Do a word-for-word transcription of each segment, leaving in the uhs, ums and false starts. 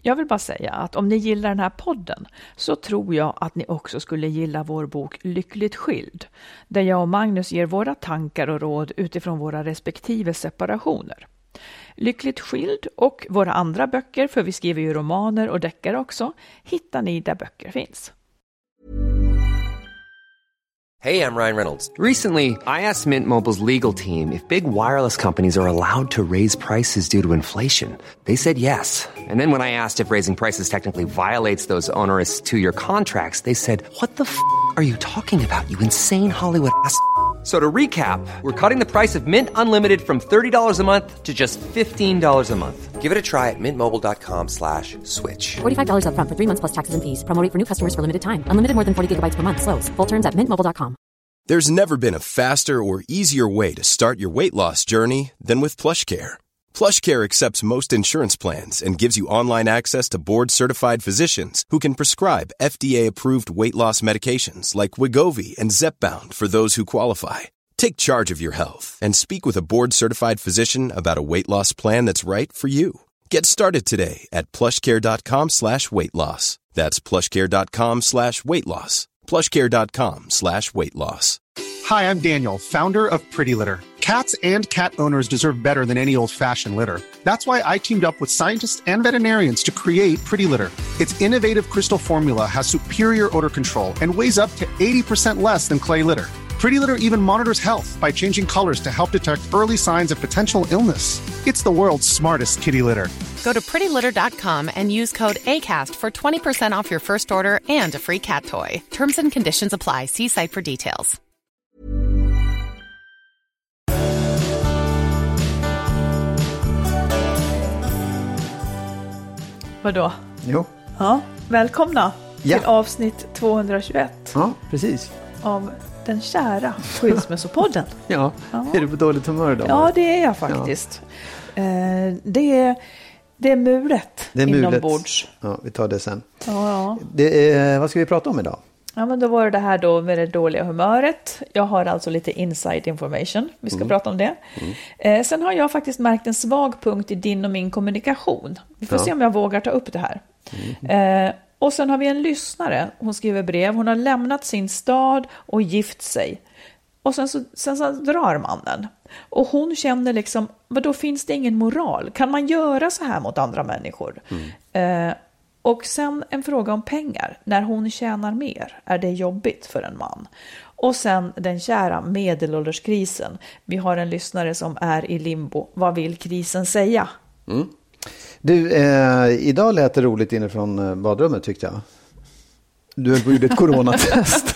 Jag vill bara säga att om ni gillar den här podden så tror jag att ni också skulle gilla vår bok Lyckligt skild, där jag och Magnus ger våra tankar och råd utifrån våra respektive separationer. Lyckligt skild och våra andra böcker, för vi skriver ju romaner och deckare också, hittar ni där böcker finns. Hey, I'm Ryan Reynolds. Recently, I asked Mint Mobile's legal team if big wireless companies are allowed to raise prices due to inflation. They said yes. And then when I asked if raising prices technically violates those onerous two-year contracts, they said, what the f*** are you talking about, you insane Hollywood ass f- So to recap, we're cutting the price of Mint Unlimited from thirty dollars a month to just fifteen dollars a month. Give it a try at mintmobile.com slash switch. forty-five dollars up front for three months plus taxes and fees. Promo rate for new customers for limited time. Unlimited more than forty gigabytes per month. Slows full terms at mint mobile dot com. There's never been a faster or easier way to start your weight loss journey than with PlushCare. PlushCare accepts most insurance plans and gives you online access to board-certified physicians who can prescribe F D A-approved weight loss medications like Wegovy and Zepbound for those who qualify. Take charge of your health and speak with a board-certified physician about a weight loss plan that's right for you. Get started today at plushcare.com slash weight loss. That's plushcare.com slash weight loss. plushcare.com slash weight loss. Hi, I'm Daniel, founder of Pretty Litter. Cats and cat owners deserve better than any old-fashioned litter. That's why I teamed up with scientists and veterinarians to create Pretty Litter. Its innovative crystal formula has superior odor control and weighs up to eighty percent less than clay litter. Pretty Litter even monitors health by changing colors to help detect early signs of potential illness. It's the world's smartest kitty litter. Go to pretty litter dot com and use code ACAST for twenty percent off your first order and a free cat toy. Terms and conditions apply. See site for details. Vadå? Jo. Ja, välkomna Ja. till avsnitt tvåhundratjugoett Ja, precis. av den kära Skilsmässopodden. Ja. Ja. Är du på dåligt humör då? Ja, det är jag faktiskt. Ja. Eh, det, är, det är mulet Det är mulet. inombords. Ja, vi tar det sen. Ja, ja. Det är, vad ska vi prata om idag? Ja, men då var det det här då med det dåliga humöret. Jag har alltså lite inside information. Vi ska mm. prata om det. Mm. Eh, sen har jag faktiskt märkt en svag punkt i din och min kommunikation. Vi får ja. se om jag vågar ta upp det här. Mm. Eh, och sen har vi en lyssnare. Hon skriver brev. Hon har lämnat sin stad och gift sig. Och sen så, sen så drar mannen. Och hon känner liksom, vadå, finns det ingen moral? Kan man göra så här mot andra människor? Mm. Eh, Och sen en fråga om pengar. När hon tjänar mer, är det jobbigt för en man? Och sen den kära medelålderskrisen. Vi har en lyssnare som är i limbo. Vad vill krisen säga? Mm. Du, eh, idag lät det roligt inifrån badrummet tyckte jag. Du höll på att göra ett coronatest.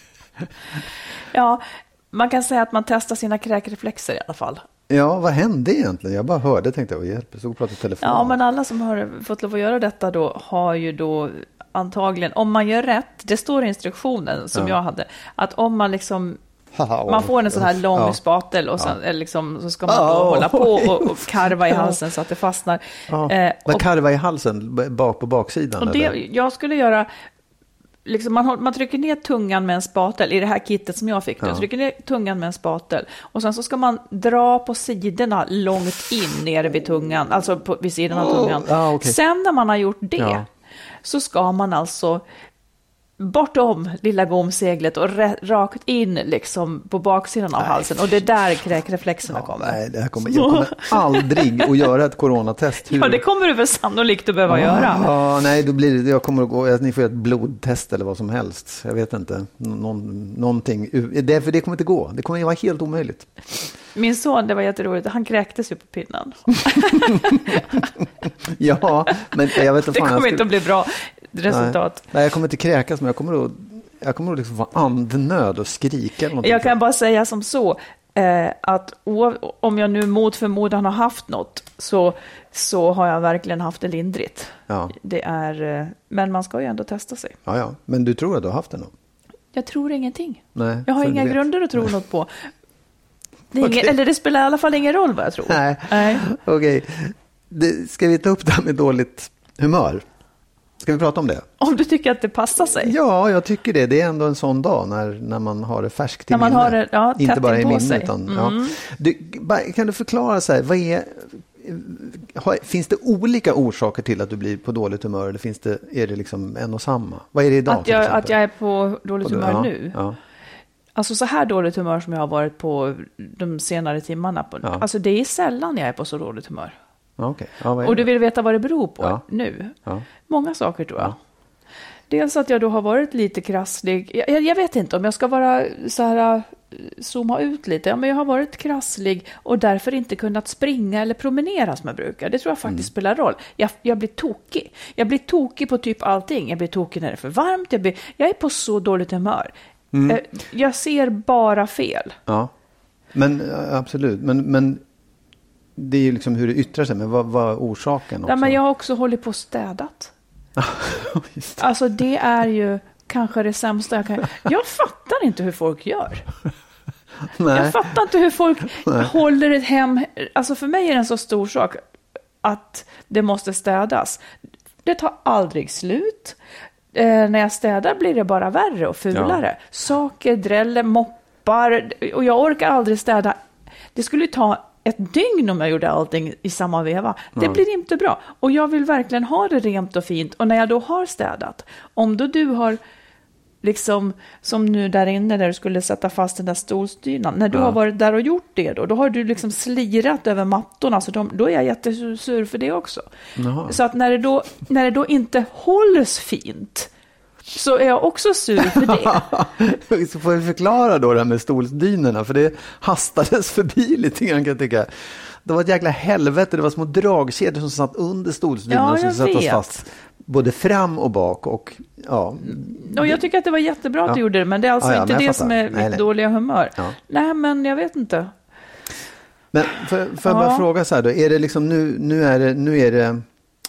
Ja, man kan säga att man testar sina kräkreflexer i alla fall. Ja, vad hände egentligen? Jag bara hörde, tänkte jag, hjälp, jag såg och pratade i telefon. Ja, men alla som har fått lov att göra detta då har ju då antagligen, om man gör rätt, det står i instruktionen som ja. jag hade, att om man liksom, man får en sån här lång ja. spatel och sen, ja. liksom, så ska man då oh. hålla på och, och karva i halsen så att det fastnar. Ja. Eh, och, karva i halsen bak på baksidan? Och det, jag skulle göra... Liksom man, man trycker ner tungan med en spatel i det här kittet som jag fick. Ja. Trycker ner tungan med en spatel. Och sen så ska man dra på sidorna långt in nere vid tungan. Alltså på, vid sidan av tungan. Oh. Ah, okay. Sen när man har gjort det ja. så ska man alltså bortom lilla gomseglet och re- rakt in liksom på baksidan av nej. halsen. Och det är där kräkreflexerna ja, kommer. Nej, det här kommer. Jag kommer aldrig att göra ett coronatest. Hur? Ja, det kommer du väl sannolikt att behöva ja, göra. Ja, nej, då blir det, jag kommer att gå, ni får ett blodtest eller vad som helst. Jag vet inte. Någon, någonting. Det, för det kommer inte gå. Det kommer att vara helt omöjligt. Min son, det var jätteroligt. Han kräktes ju på pinnen. Ja, men jag vet inte. Det kommer skulle... inte att bli bra resultat. Nej, nej, jag kommer inte kräkas, men jag kommer att, jag kommer att liksom få andnöd och skrika. Eller jag kan bara säga som så, eh, att o- om jag nu mot förmodan har haft något, så, så har jag verkligen haft det lindrigt. Ja. Det är, eh, men man ska ju ändå testa sig. Ja, ja. Men du tror att du har haft det något? Jag tror ingenting. Nej, jag har inga grunder att tro nej. något på. Det är ingen, okay. Eller det spelar i alla fall ingen roll vad jag tror. Nej, nej. Okej. Okay. Ska vi ta upp det här med dåligt humör? Ska vi prata om det? Om du tycker att det passar sig. Ja, jag tycker det. Det är ändå en sån dag när, när man har det färskt i minne. Har det, ja, inte bara i minne. sig. Utan, mm. ja. du, kan du förklara så här, vad är, finns det olika orsaker till att du blir på dåligt humör eller finns det, är det liksom en och samma? Vad är det idag? Att jag, att jag är på dåligt du, humör ja, nu? Ja. Alltså så här dåligt humör som jag har varit på de senare timmarna. På, ja. Alltså det är sällan jag är på så dåligt humör. Okay. Ja, och du vill veta vad det beror på ja. nu? Ja. Många saker tror jag. Ja. Dels att jag då har varit lite krasslig. Jag, jag vet inte om jag ska vara så här, zooma ut lite. Ja, men jag har varit krasslig och därför inte kunnat springa eller promenera som jag brukar. Det tror jag faktiskt mm. spelar roll. Jag, jag blir tokig. Jag blir tokig på typ allting. Jag blir tokig när det är för varmt. Jag, blir, jag är på så dåligt humör. Mm. Jag ser bara fel. Ja, men absolut. Men, men det är ju liksom hur det yttrar sig. Men vad, vad är orsaken också? Ja, men jag har också hållit på städat. Just det. Alltså det är ju kanske det sämsta jag kan. Jag fattar inte hur folk gör. Nej. Jag fattar inte hur folk Nej. håller ett hem. Alltså för mig är det en så stor sak att det måste städas. Det tar aldrig slut. Eh, när jag städar blir det bara värre och fulare. Ja. Saker, dräller, moppar. Och jag orkar aldrig städa. Det skulle ta ett dygn om jag gjorde allting i samma veva. Det mm. blir inte bra. Och jag vill verkligen ha det rent och fint. Och när jag då har städat, om då du har liksom, som nu där inne där du skulle sätta fast den där stolstynan. När du ja. har varit där och gjort det då, då har du liksom slirat över mattorna. Så de, då är jag jättesur för det också. Jaha. Så att när det, då, när det då inte hålls fint, så är jag också sur för det. Så får vi förklara då det här med stolsdynorna. För det hastades förbi lite grann kan jag tycka. Det var ett jäkla helvete. Det var små dragkedjor som satt under stolsdynorna. Ja, som satt oss fast både fram och bak. Och, ja. och jag tycker att det var jättebra att ja. du gjorde det. Men det är alltså ja, ja, inte det fattar. som är mitt nej, nej. dåliga humör. Ja. Nej, men jag vet inte. Men för, för ja. jag bara fråga så här då. Är det liksom nu, nu är det... Nu är det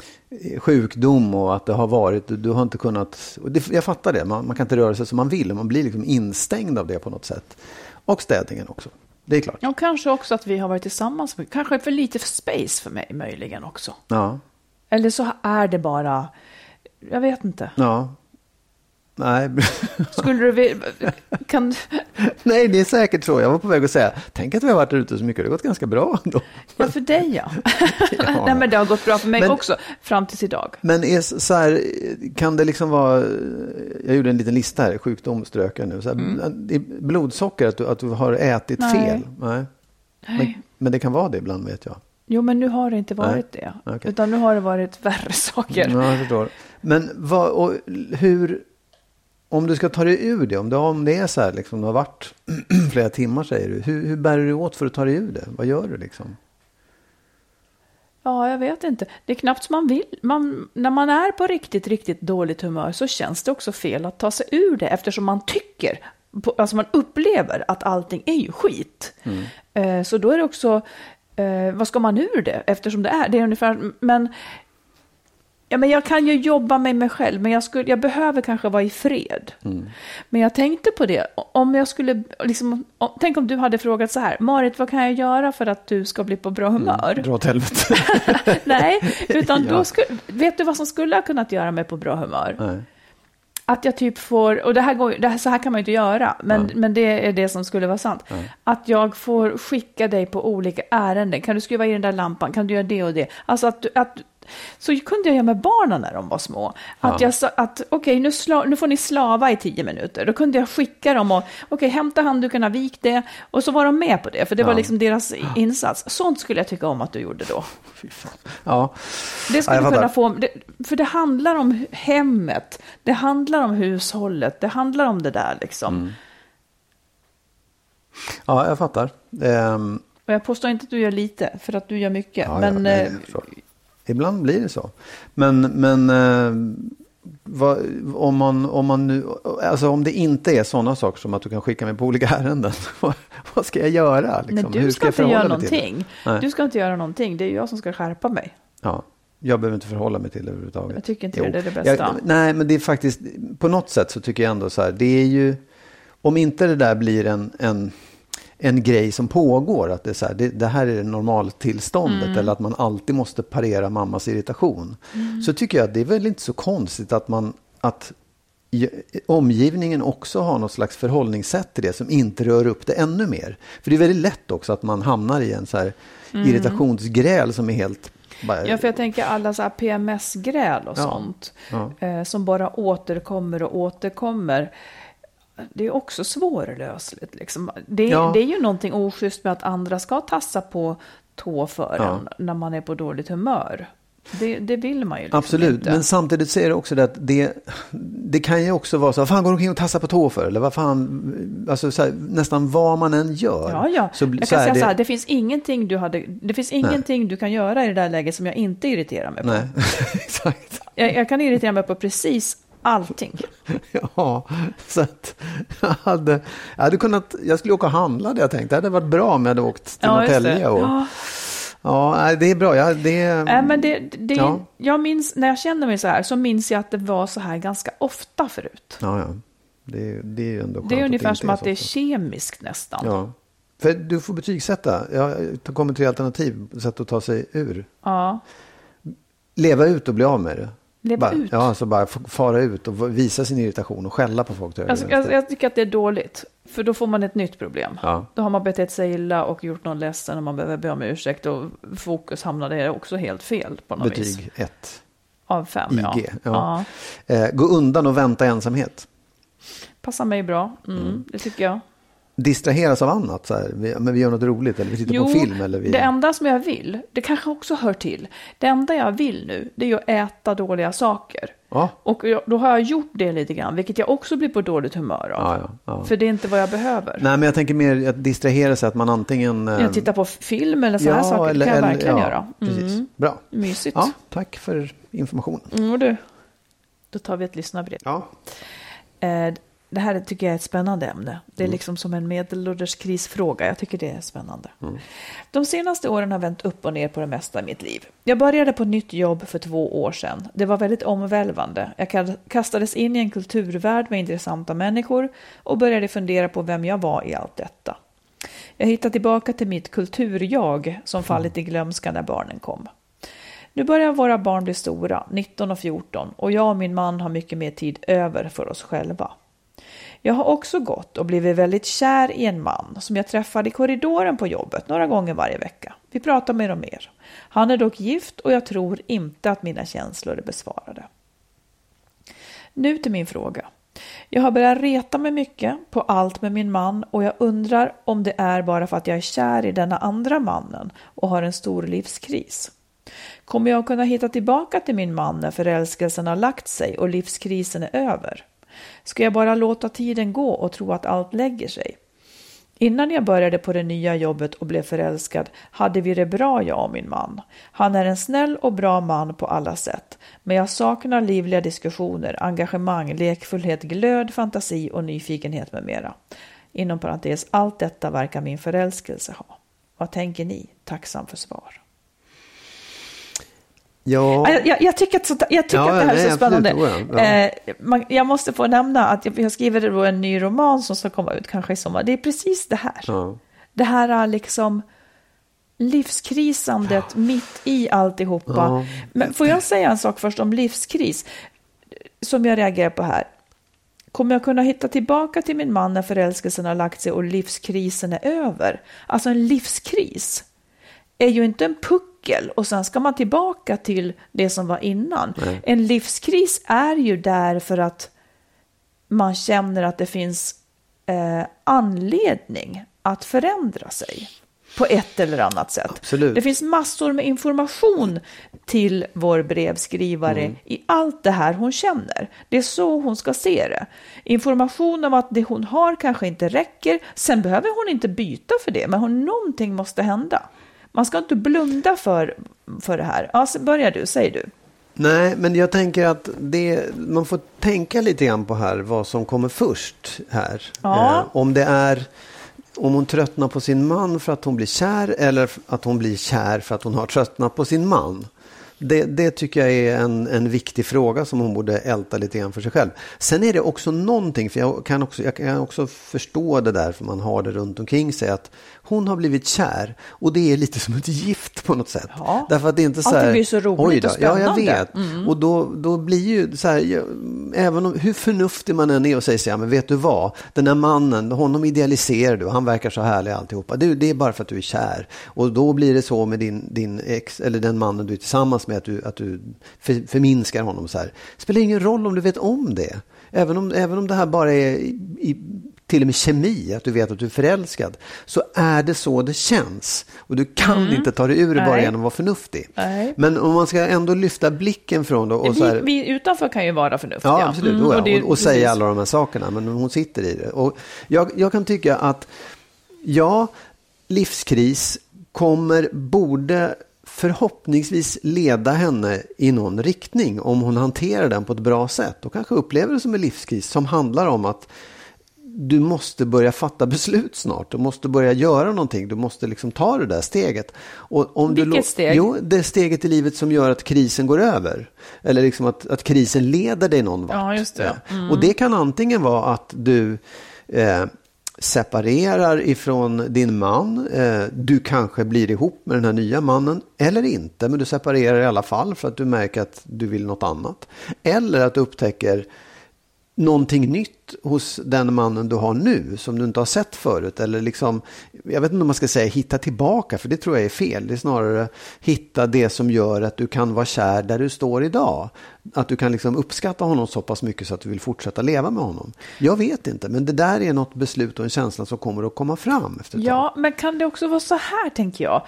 sjukdom och att det har varit, du har inte kunnat, och det, jag fattar det, man, man kan inte röra sig som man vill, man blir liksom instängd av det på något sätt. Och städningen också, det är klart. Ja, kanske också att vi har varit tillsammans, kanske för lite space för mig möjligen också. Ja. Eller så är det bara, jag vet inte. Ja. Nej. Skulle du kan Nej, det är säkert så. Jag var på väg att säga, tänk att vi har varit ute så mycket. Det har gått ganska bra ändå. Ja, för dig ja. ja. Nej, men det har gått bra för mig men, också fram tills idag. Men är så här, kan det liksom vara, jag gjorde en liten lista här, sjukdomströkar nu. Så här, mm. blodsocker, att du, att du har ätit Nej. fel. Nej. Nej. Men, men det kan vara det ibland, vet jag. Jo, men nu har det inte varit Nej. det. Okay. Utan nu har det varit värre saker. Ja, jag förstår. Men vad, och hur... Om du ska ta dig ur det, om det, om det är så här, liksom, det har varit flera timmar säger du, hur, hur bär du åt för att ta dig ur det? Vad gör du liksom? Ja, jag vet inte. Det är knappt som man vill. Man, när man är på riktigt, riktigt dåligt humör så känns det också fel att ta sig ur det eftersom man tycker, alltså man upplever att allting är ju skit. Mm. Eh, så då är det också, eh, vad ska man ur det? Eftersom det är, det är ungefär, men... Ja, men jag kan ju jobba med mig själv, men jag, skulle, jag behöver kanske vara i fred. Mm. Men jag tänkte på det. Om jag skulle, liksom, om, tänk om du hade frågat så här, Marit, vad kan jag göra för att du ska bli på bra humör? Mm, dra åt helvete. Nej, utan ja. då skulle, vet du vad som skulle ha kunnat göra mig på bra humör? Nej. Att jag typ får, och det här går, det här, så här kan man ju inte göra, men, ja. men det är det som skulle vara sant. Ja. Att jag får skicka dig på olika ärenden. Kan du skruva i den där lampan? Kan du göra det och det? Alltså att, att så kunde jag göra med barnen när de var små. Att ja. jag sa att okej, okay, nu, sla- nu får ni slava i tio minuter. Då kunde jag skicka dem och okej, okay, hämta handdukarna, vik det. Och så var de med på det, för det ja. var liksom deras insats. Sånt skulle jag tycka om att du gjorde då. Ja. Det skulle ja, kunna få, det, för det handlar om hemmet. Det handlar om hushållet. Det handlar om det där liksom. Mm. Ja, jag fattar. Um... Och jag påstår inte att du gör lite, för att du gör mycket. Ja, men... Ja, nej, ibland blir det så. Men, men eh, vad, om, man, om, man nu, alltså om det inte är sådana saker som att du kan skicka mig på olika ärenden, vad, vad ska jag göra? Liksom? Nej, du Hur ska, ska inte göra någonting. Du ska inte göra någonting. Det är jag som ska skärpa mig. Ja, jag behöver inte förhålla mig till det överhuvudtaget. Jag tycker inte jo. det är det bästa. Jag, nej, men det är faktiskt, på något sätt så tycker jag ändå så här, det är ju, om inte det där blir en... en en grej som pågår, att det, är så här, det, det här är det normaltillståndet mm. eller att man alltid måste parera mammas irritation. Mm. Så tycker jag att det är väl inte så konstigt att man att omgivningen också har något slags förhållningssätt till det som inte rör upp det ännu mer. För det är väldigt lätt också att man hamnar i en så här mm. irritationsgräl som är helt... Bara... Ja, för jag tänker alla så här P M S-gräl och ja. sånt Ja. Eh, som bara återkommer och återkommer. Det är också svårlösligt. Liksom. Det, Ja. det är ju någonting oschysst med att andra ska tassa på tå för Ja. en när man är på dåligt humör. Det, det vill man ju liksom Absolut, inte. men samtidigt så är det också det att det, det kan ju också vara så, vad fan går du omkring och tassar på tå för? Eller vad fan, alltså så här, nästan vad man än gör. Ja, ja. Så, jag kan så säga det, så här, det finns ingenting du hade, det finns ingenting du kan göra i det där läget som jag inte irriterar mig på. Nej, exakt. Jag, jag kan irritera mig på precis allting. Ja, så att jag hade, jag hade kunnat, jag skulle åka och handla det jag tänkte. Det hade varit bra om jag hade åkt till Ja, just Norrtälje. det. Och, Ja. ja, det är bra. Ja, det, Äh, men det, det, ja. jag minns, när jag känner mig så här så minns jag att det var så här ganska ofta förut. Ja, ja. Det, det är ju ändå skönt. Det är ungefär inte som att så det är ofta. kemiskt nästan. Ja. För du får betygsätta. Jag kommer tre alternativ sätt att ta sig ur. Ja. Leva ut och bli av med det. Leva bara, ut? Ja, alltså bara fara ut och visa sin irritation och skälla på folk. Alltså, jag, jag tycker att det är dåligt. För då får man ett nytt problem. Ja. Då har man betett sig illa och gjort någon ledsen och man behöver be om ursäkt. Och fokus hamnade också helt fel på något vis. Betyg ett. Av fem, I ja. G. Ja. Ja. Eh, gå undan och vänta ensamhet. Passar mig bra, mm, mm. det tycker jag. Distraheras av annat. Så här. Vi, men vi gör något roligt eller vi tittar Jo, på film. Eller vi... det enda som jag vill, det kanske också hör till. Det enda jag vill nu, det är ju att äta dåliga saker. Ja. Och jag, då har jag gjort det lite grann, vilket jag också blir på dåligt humör av. Ja, ja, ja. För det är inte vad jag behöver. Nej, men jag tänker mer att distrahera sig att man antingen... Eh... Jag tittar på film eller så här saker, eller, det kan jag eller, verkligen ja, göra. Mm. Precis. Bra. Mysigt. Ja, tack för informationen. Mm, och du, då tar vi ett lyssnarbrev. Ja. Eh, det här tycker jag är ett spännande ämne. Det är Mm. liksom som en medelålders krisfråga. Jag tycker det är spännande. Mm. De senaste åren har vänt upp och ner på det mesta i mitt liv. Jag började på ett nytt jobb för två år sedan. Det var väldigt omvälvande. Jag kastades in i en kulturvärld med intressanta människor och började fundera på vem jag var i allt detta. Jag hittade tillbaka till mitt kulturjag som fallit i glömska när barnen kom. Nu börjar våra barn bli stora, nitton och fjorton, och jag och min man har mycket mer tid över för oss själva. Jag har också gått och blivit väldigt kär i en man som jag träffade i korridoren på jobbet några gånger varje vecka. Vi pratar mer och mer. Han är dock gift och jag tror inte att mina känslor är besvarade. Nu till min fråga. Jag har börjat reta mig mycket på allt med min man och jag undrar om det är bara för att jag är kär i denna andra mannen och har en stor livskris. Kommer jag kunna hitta tillbaka till min man när förälskelsen har lagt sig och livskrisen är över? Ska jag bara låta tiden gå och tro att allt lägger sig? Innan jag började på det nya jobbet och blev förälskad hade vi det bra, jag och min man. Han är en snäll och bra man på alla sätt. Men jag saknar livliga diskussioner, engagemang, lekfullhet, glöd, fantasi och nyfikenhet med mera. Inom parentes, allt detta verkar min förälskelse ha. Vad tänker ni? Tacksam för svar. Ja. Jag, jag, jag tycker, att, så, jag tycker Ja, att det här nej, är så spännande. absolut, ja. Eh, man, jag måste få nämna att jag, jag skriver då en ny roman som ska komma ut kanske i sommar. Det är precis det här. Ja. Det här är liksom livskrisandet ja. mitt i alltihopa. Ja. Men får jag säga en sak först om livskris som jag reagerar på här? Kommer jag kunna hitta tillbaka till min man när förälskelsen har lagt sig och livskrisen är över? Alltså en livskris är ju inte en puckel och sen ska man tillbaka till det som var innan. Nej. En livskris är ju där för att man känner att det finns eh, anledning att förändra sig på ett eller annat sätt. Absolut. Det finns massor med information till vår brevskrivare mm. i allt det här hon känner. Det är så hon ska se det. Information om att det hon har kanske inte räcker. Sen behöver hon inte byta för det, men hon, någonting måste hända. Man ska inte blunda för, för det här. Ja, så börjar du, säger du. Nej, men jag tänker att det, man får tänka lite grann på här vad som kommer först här. Ja. Eh, om det är om hon tröttnar på sin man för att hon blir kär eller att hon blir kär för att hon har tröttnat på sin man. Det, det tycker jag är en, en viktig fråga som hon borde älta lite grann för sig själv. Sen är det också någonting, för jag kan också, jag kan också förstå det där, för man har det runt omkring sig, att hon har blivit kär och det är lite som ett gift på något sätt. Ja. Därför att det är inte så här, allt det blir så roligt och spännande. Ja, jag vet. Mm. Och då, då blir ju så här, jag, även om hur förnuftig man än är och säger så här, men vet du vad, den här mannen, honom idealiserar du, han verkar så härlig alltihopa. Det, det är bara för att du är kär. Och då blir det så med din, din ex, eller den mannen du är tillsammans med, att du, att du för, förminskar honom så här. Det spelar ingen roll om du vet om det. Även om, även om det här bara är i, i, till och med kemi, att du vet att du är förälskad, så är det så det känns. Och du kan mm. inte ta det ur det bara genom att vara förnuftig. Nej. Men om man ska ändå lyfta blicken från det. Och vi, så här, vi utanför kan ju vara förnuftiga. Ja, absolut. Mm, och, det, och, och säga alla de här sakerna. Men hon sitter i det. Och jag, jag kan tycka att ja, livskris kommer, borde förhoppningsvis leda henne i någon riktning om hon hanterar den på ett bra sätt och kanske upplever det som en livskris som handlar om att du måste börja fatta beslut snart. Du måste börja göra någonting. Du måste liksom ta det där steget. Och om Vilket du, steg? Jo, det steget i livet som gör att krisen går över. Eller liksom att, att krisen leder dig någon vart. Ja, just det. Mm. Och det kan antingen vara att du eh, separerar ifrån din man. Eh, du kanske blir ihop med den här nya mannen. Eller inte, men du separerar i alla fall för att du märker att du vill något annat. Eller att du upptäcker någonting nytt hos den mannen du har nu som du inte har sett förut, eller liksom, jag vet inte om man ska säga hitta tillbaka, för det tror jag är fel. Det är snarare hitta det som gör att du kan vara kär där du står idag, att du kan liksom uppskatta honom så pass mycket så att du vill fortsätta leva med honom. Jag vet inte, men det där är något beslut och en känsla som kommer att komma fram efter ett Ja, tag. men kan det också vara så här, tänker jag?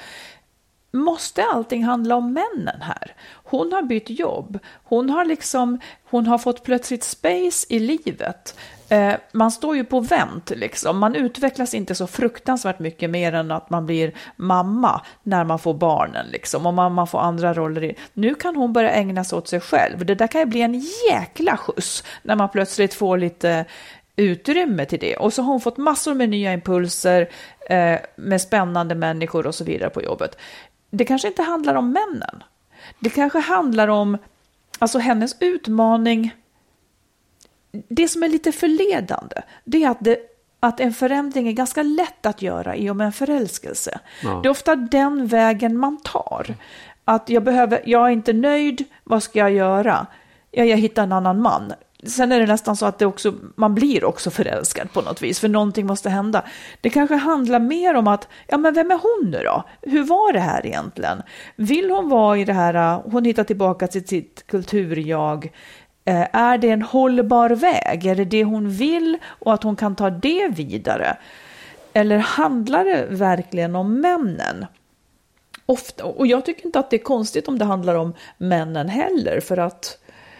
Måste allting handla om männen här? Hon har bytt jobb. Hon har liksom, hon har fått plötsligt space i livet. Eh, man står ju på vänt liksom. Man utvecklas inte så fruktansvärt mycket mer än att man blir mamma när man får barnen liksom. Och man, man får andra roller i. Nu kan hon börja ägna sig åt sig själv. Det där kan ju bli en jäkla skjuts när man plötsligt får lite utrymme till det. Och så har hon fått massor med nya impulser eh, med spännande människor och så vidare på jobbet. Det kanske inte handlar om männen. Det kanske handlar om alltså hennes utmaning. Det som är lite förledande, det är att, det, att en förändring är ganska lätt att göra i och med en förälskelse. Ja. Det är ofta den vägen man tar. Att jag, behöver, jag är inte nöjd, vad ska jag göra? Ja, jag hittar en annan man. Sen är det nästan så att det också, man blir också förälskad på något vis, för någonting måste hända. Det kanske handlar mer om att, ja men vem är hon nu då? Hur var det här egentligen? Vill hon vara i det här, hon hittar tillbaka till sitt kulturjag. Eh, är det en hållbar väg? Är det det hon vill och att hon kan ta det vidare? Eller handlar det verkligen om männen? Ofta, och jag tycker inte att det är konstigt om det handlar om männen heller, för att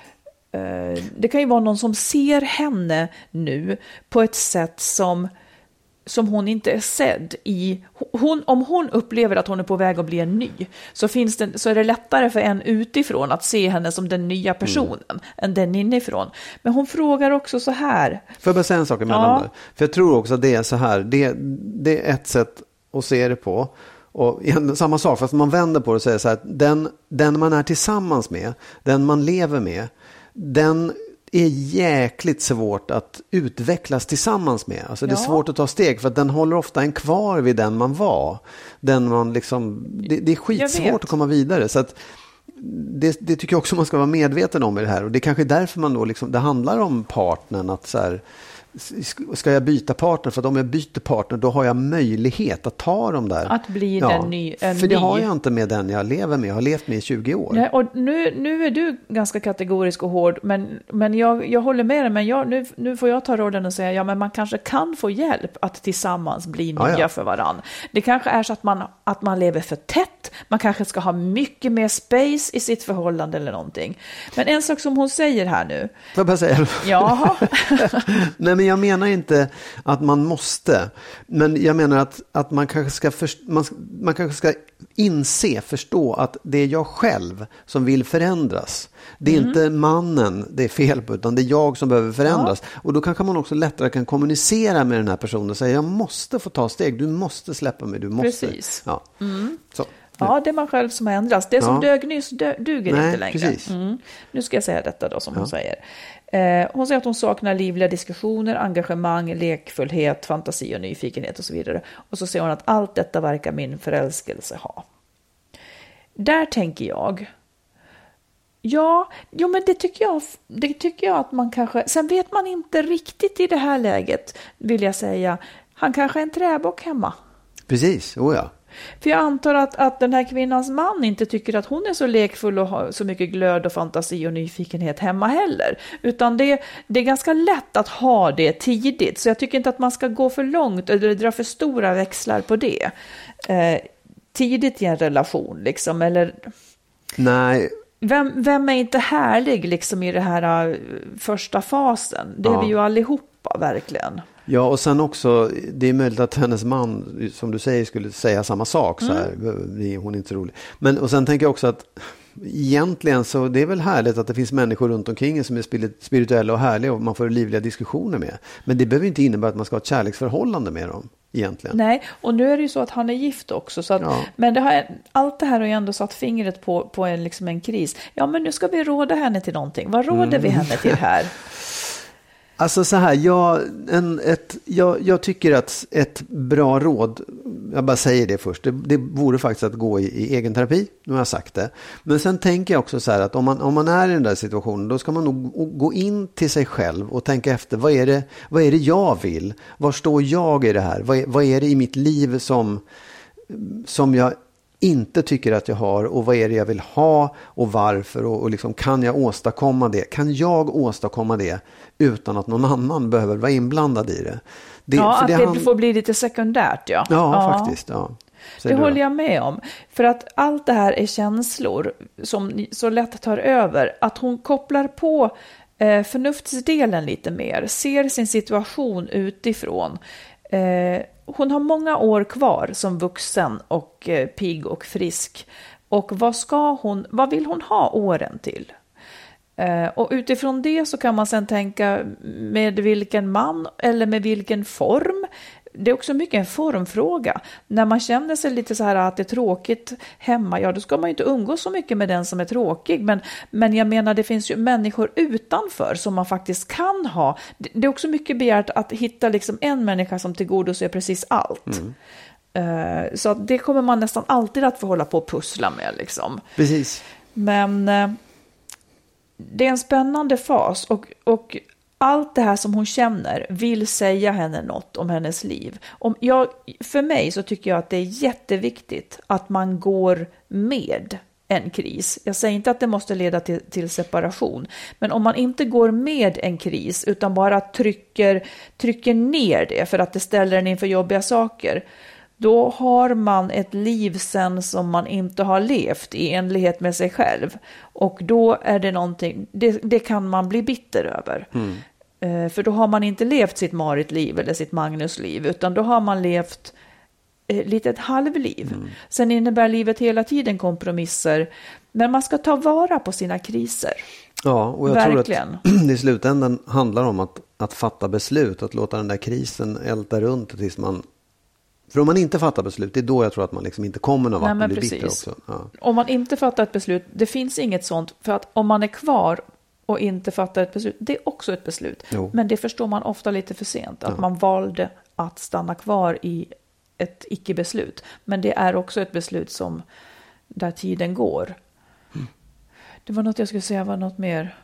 det kan ju vara någon som ser henne nu på ett sätt som, som hon inte är sedd i. Hon, om hon upplever att hon är på väg att bli en ny, så, finns det, så är det lättare för en utifrån att se henne som den nya personen mm. än den inifrån. Men hon frågar också så här. Får jag bara säga en sak emellan ja. där? För jag tror också att det är så här. Det, det är ett sätt att se det på. Och samma sak, fast man vänder på det och säger så här. Den, den man är tillsammans med, den man lever med, den är jäkligt svårt att utvecklas tillsammans med. Alltså det är ja. svårt att ta steg, för att den håller ofta en kvar vid den man var. Den man liksom, det, det är skitsvårt att komma vidare. Så att det, det tycker jag också man ska vara medveten om i det här. Och det är kanske därför man då liksom, det handlar om partnern, att så här, ska jag byta partner? För att om jag byter partner, då har jag möjlighet att ta dem där. Att bli ja, den ny, en för det ny. har jag inte med den jag lever med. Jag har levt med i tjugo år. Nej, och nu, nu är du ganska kategorisk och hård, men, men jag, jag håller med dig. Men jag, nu, nu får jag ta rollen och säga, ja men man kanske kan få hjälp att tillsammans bli nya ja, ja. för varann. Det kanske är så att man, att man lever för tätt. Man kanske ska ha mycket mer space i sitt förhållande eller någonting. Men en sak som hon säger här nu. Får jag bara säga? Ja. Nej, men jag menar inte att man måste, men jag menar att, att man, kanske ska först, man, man kanske ska inse, förstå att det är jag själv som vill förändras. Det är mm. inte mannen det är fel på, utan det är jag som behöver förändras. Ja. Och då kanske man också lättare kan kommunicera med den här personen och säga, jag måste få ta steg, du måste släppa mig, du måste. Precis. Ja. Mm. Så. Ja, det är man själv som har ändrats. Det som ja. dög nyss dö, duger Nej, inte längre. Precis. Mm. Nu ska jag säga detta då som ja. hon säger. Eh, hon säger att hon saknar livliga diskussioner, engagemang, lekfullhet, fantasi och nyfikenhet och så vidare. Och så säger hon att allt detta verkar min förälskelse ha. Där tänker jag... Ja, jo, men det tycker jag, det tycker jag att man kanske... Sen vet man inte riktigt i det här läget, vill jag säga. Han kanske är en träbock hemma. Precis, oh ja. För jag antar att, att den här kvinnans man inte tycker att hon är så lekfull och har så mycket glöd och fantasi och nyfikenhet hemma heller. Utan det, det är ganska lätt att ha det tidigt. Så jag tycker inte att man ska gå för långt eller dra för stora växlar på det. Eh, tidigt i en relation liksom, eller... Nej... Vem, vem är inte härlig liksom i det här uh, första fasen? Det är ja. vi ju allihopa, verkligen. Ja, och sen också, det är möjligt att hennes man, som du säger, skulle säga samma sak. Så här. Mm. Hon är inte så rolig. Men, och sen tänker jag också att egentligen så det är väl härligt att det finns människor runt omkring som är spirituella och härliga och man får livliga diskussioner med. Men det behöver inte innebära att man ska ha ett kärleksförhållande med dem. Egentligen. Nej, och nu är det ju så att han är gift också. Så att, ja. Men det har, allt det här har ju ändå satt fingret på, på en, liksom en kris. Ja, men nu ska vi råda henne till någonting. Vad råder mm. vi henne till här? Alltså så här, jag, en, ett, jag, jag tycker att ett bra råd, jag bara säger det först, det, det vore faktiskt att gå i, i egen terapi, nu har jag sagt det. Men sen tänker jag också så här att om man, om man är i den där situationen, då ska man nog gå in till sig själv och tänka efter, vad är det, vad är det jag vill? Var står jag i det här? Vad är, vad är det i mitt liv som, som jag inte tycker att jag har, och vad är det jag vill ha och varför, och, och liksom, kan jag åstadkomma det? Kan jag åstadkomma det utan att någon annan behöver vara inblandad i det? det ja, för att det, det han... får bli lite sekundärt, ja. Ja, ja. faktiskt. Ja. Det håller jag med om. För att allt det här är känslor som så lätt tar över. Att hon kopplar på eh, förnuftsdelen lite mer, ser sin situation utifrån. Eh, hon har många år kvar som vuxen och eh, pigg och frisk. Och vad ska hon, vad vill hon ha åren till? Eh, och utifrån det så kan man sedan tänka med vilken man eller med vilken form. Det är också mycket en formfråga. När man känner sig lite så här att det är tråkigt hemma, ja då ska man ju inte umgås så mycket med den som är tråkig. Men, men jag menar, det finns ju människor utanför som man faktiskt kan ha. Det, det är också mycket begärt att hitta liksom en människa som tillgodoser precis allt. Mm. Uh, så det kommer man nästan alltid att få hålla på och pussla med. Liksom. Precis. Men uh, det är en spännande fas och... och allt det här som hon känner vill säga henne något om hennes liv. Om jag, för mig så tycker jag att det är jätteviktigt att man går med en kris. Jag säger inte att det måste leda till, till separation. Men om man inte går med en kris utan bara trycker, trycker ner det för att det ställer en inför jobbiga saker. Då har man ett liv sen som man inte har levt i enlighet med sig själv. Och då är det någonting, det, det kan man bli bitter över. Mm. För då har man inte levt sitt Marit-liv eller sitt Magnus-liv, utan då har man levt eh, lite ett halvliv. Mm. Sen innebär livet hela tiden kompromisser, men man ska ta vara på sina kriser. Ja, och jag Verkligen. tror att det i slutändan handlar om att, att fatta beslut, att låta den där krisen älta runt tills man... För om man inte fattar beslut, det är då jag tror att man liksom inte kommer någon vart och blir bitter också. Ja. Om man inte fattar ett beslut, det finns inget sånt, för att om man är kvar och inte fattar ett beslut, det är också ett beslut. Jo. Men det förstår man ofta lite för sent, att ja. man valde att stanna kvar i ett icke-beslut. Men det är också ett beslut som där tiden går. Mm. Det var något jag skulle säga, var något mer.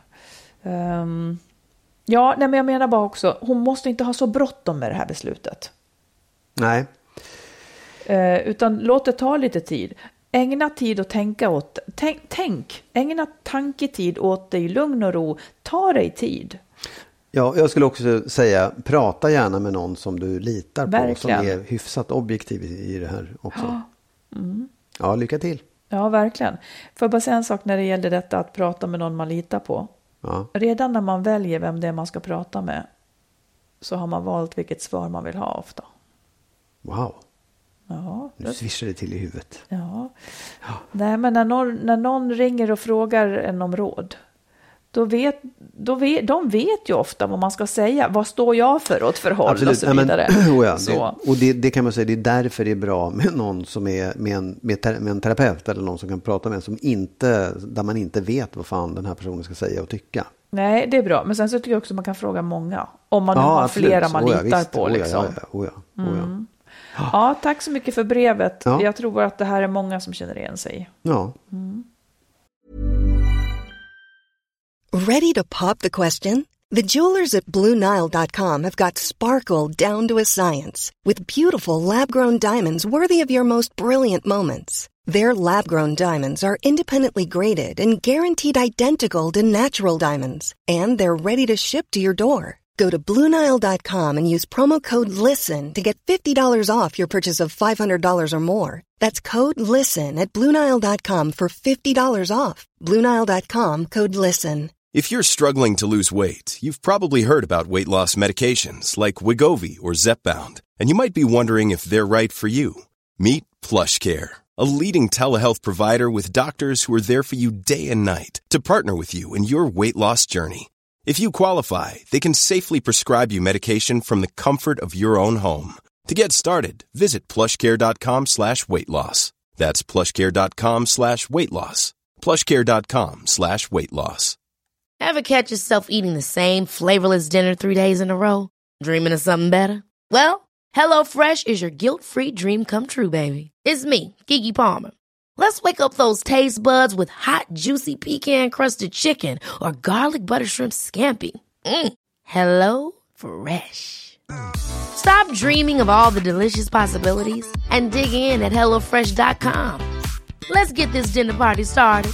Um, ja, nej, men jag menar bara också, hon måste inte ha så bråttom med det här beslutet. Nej. Uh, utan låt det ta lite tid. Ägna tid att tänka åt, tänk, tänk, ägna tanketid åt dig, lugn och ro, ta dig tid. Ja, jag skulle också säga, prata gärna med någon som du litar på, verkligen. Som är hyfsat objektiv i det här också. Ja, mm. ja lycka till. Ja, verkligen. Får jag bara säga en sak när det gäller detta att prata med någon man litar på. Ja. Redan när man väljer vem det är man ska prata med så har man valt vilket svar man vill ha ofta. Wow. Ja, nu svischar det till i huvudet. Ja. ja. Nej, men när någon, när någon ringer och frågar en om råd, Då vet, då vet, de vet ju ofta vad man ska säga. Vad står jag för åt förhåll Absolut. och så vidare. Ja, men, oh ja, så. det, och det, det kan man säga, det är därför det är bra med någon som är med en, med, ter, med en terapeut eller någon som kan prata med en som inte, där man inte vet vad fan den här personen ska säga och tycka. Nej, det är bra. Men sen så tycker jag också att man kan fråga många. Om man nu ja, har absolut. flera man oh ja, litar visst. på. Oh ja, liksom. ja, ja, oh ja, oh ja. Mm. Ja, tack så mycket för brevet. Ja. Jag tror att det här är många som känner igen sig. Ja. Mm. Ready to pop the question? The jewelers at Blue Nile dot com have got sparkle down to a science with beautiful lab-grown diamonds worthy of your most brilliant moments. Their lab-grown diamonds are independently graded and guaranteed identical to natural diamonds, and they're ready to ship to your door. Go to Blue Nile dot com and use promo code LISTEN to get fifty dollars off your purchase of five hundred dollars or more. That's code LISTEN at Blue Nile dot com for fifty dollars off. Blue Nile dot com, code LISTEN. If you're struggling to lose weight, you've probably heard about weight loss medications like Wegovy or Zepbound, and you might be wondering if they're right for you. Meet PlushCare, a leading telehealth provider with doctors who are there for you day and night to partner with you in your weight loss journey. If you qualify, they can safely prescribe you medication from the comfort of your own home. To get started, visit plushcare.com slash weight loss. That's plushcare.com slash weight loss. plushcare.com slash weight loss. Ever catch yourself eating the same flavorless dinner three days in a row? Dreaming of something better? Well, HelloFresh is your guilt-free dream come true, baby. It's me, Keke Palmer. Let's wake up those taste buds with hot, juicy pecan-crusted chicken or garlic butter shrimp scampi. Mm. Hello Fresh. Stop dreaming of all the delicious possibilities and dig in at hello fresh dot com. Let's get this dinner party started.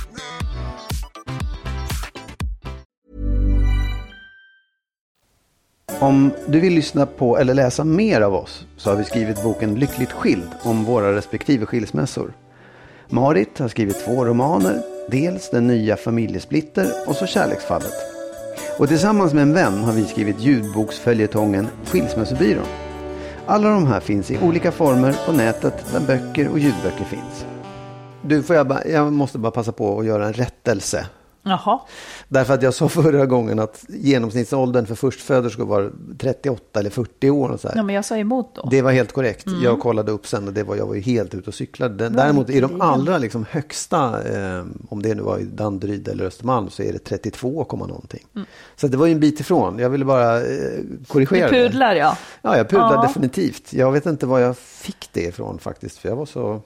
Om du vill lyssna på eller läsa mer av oss så har vi skrivit boken Lyckligt skild om våra respektive skilsmässor. Marit har skrivit två romaner, dels Den nya familjesplitter och så Kärleksfallet. Och tillsammans med en vän har vi skrivit ljudboksföljetongen Skilsmässobyrån. Alla de här finns i olika former på nätet där böcker och ljudböcker finns. Du, får jag, bara, jag måste bara passa på att göra en rättelse. Jaha. Därför att jag sa förra gången att genomsnittsåldern för förstföderskor var trettioåtta eller fyrtio år. Och så här. Ja, men jag sa emot då. Det var helt korrekt. Mm. Jag kollade upp sen och det var, jag var ju helt ute och cyklade. Däremot i de allra liksom högsta, eh, om det nu var i Danderyd eller Östermalm, så är det trettiotvå komma någonting. Mm. Så det var ju en bit ifrån. Jag ville bara eh, korrigera det. Du pudlar, det. ja. Ja, jag pudlar ja. definitivt. Jag vet inte var jag fick det ifrån faktiskt, för jag var så...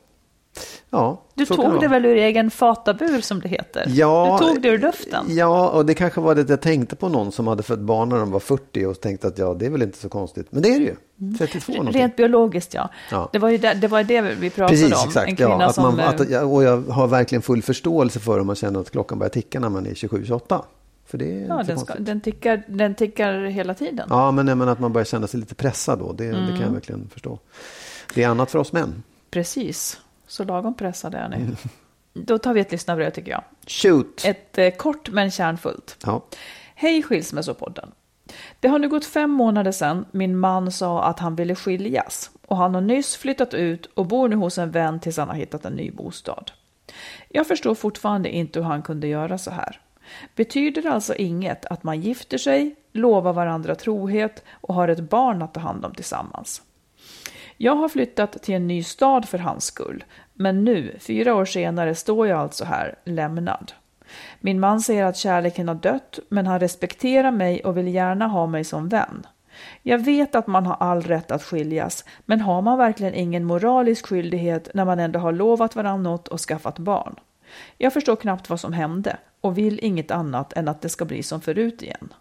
Ja, du tog det väl ur egen fatabur som det heter? Ja, du tog det ur luften. Ja, och det kanske var det att jag tänkte på någon som hade fött barn när de var fyrtio och tänkte att ja, det är väl inte så konstigt. Men det är det ju. trettiotvå mm. någonting. Rent biologiskt, ja. ja. Det var ju det, det, var det vi pratade Precis, om. Exakt, en kvinna ja, att som... man, att, och jag har verkligen full förståelse för om man känner att klockan börjar ticka när man är tjugosju tjugoåtta. För det är ja, den, ska, den, tickar, den tickar hela tiden. Ja, men, men att man börjar känna sig lite pressad då, det, mm. det kan jag verkligen förstå. Det är annat för oss män. Precis. Så lagom pressade är ni. Mm. Då tar vi ett lyssnarbrev tycker jag. Shoot! Ett eh, kort men kärnfullt. Ja. Hej Skilsmässopodden. Det har nu gått fem månader sedan min man sa att han ville skiljas. Och han har nyss flyttat ut och bor nu hos en vän tills han har hittat en ny bostad. Jag förstår fortfarande inte hur han kunde göra så här. Betyder det alltså inget att man gifter sig, lovar varandra trohet och har ett barn att ta hand om tillsammans? Jag har flyttat till en ny stad för hans skull, men nu, fyra år senare, står jag alltså här, lämnad. Min man säger att kärleken har dött, men han respekterar mig och vill gärna ha mig som vän. Jag vet att man har all rätt att skiljas, men har man verkligen ingen moralisk skyldighet när man ändå har lovat varandra något och skaffat barn? Jag förstår knappt vad som hände och vill inget annat än att det ska bli som förut igen.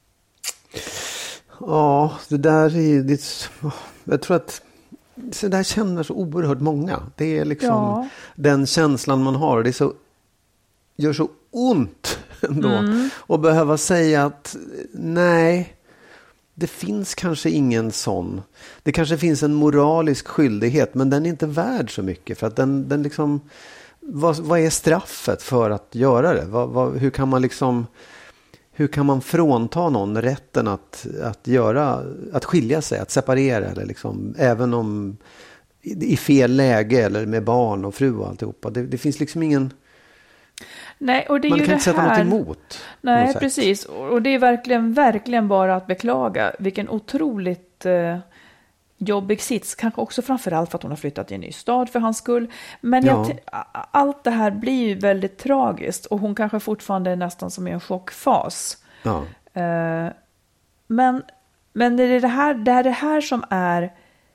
Ja, det där är... Det, jag tror att... Så där känner så oerhört många. Det är liksom ja. den känslan man har. Det är så, gör så ont ändå. Mm. Och behöva säga att nej, det finns kanske ingen sån. Det kanske finns en moralisk skyldighet, men den är inte värd så mycket. För att den, den liksom, vad, vad är straffet för att göra det? Vad, vad, hur kan man liksom... Hur kan man frånta någon rätten att, att, göra, att skilja sig, att separera eller liksom, även om i fel läge eller med barn och fru och alltihopa. Det, det finns liksom ingen... Nej, och det är man ju kan det inte sätta här... något emot. Nej, precis. Och det är verkligen, verkligen bara att beklaga. Vilken otroligt eh, jobbig sits. Kanske också framförallt för att hon har flyttat till en ny stad för hans skull. Men Ja. jag, allt det här blir ju väldigt tragiskt. Och hon kanske fortfarande är nästan som i en chockfas. Ja. Eh, men men det, är det, här, det är det här som är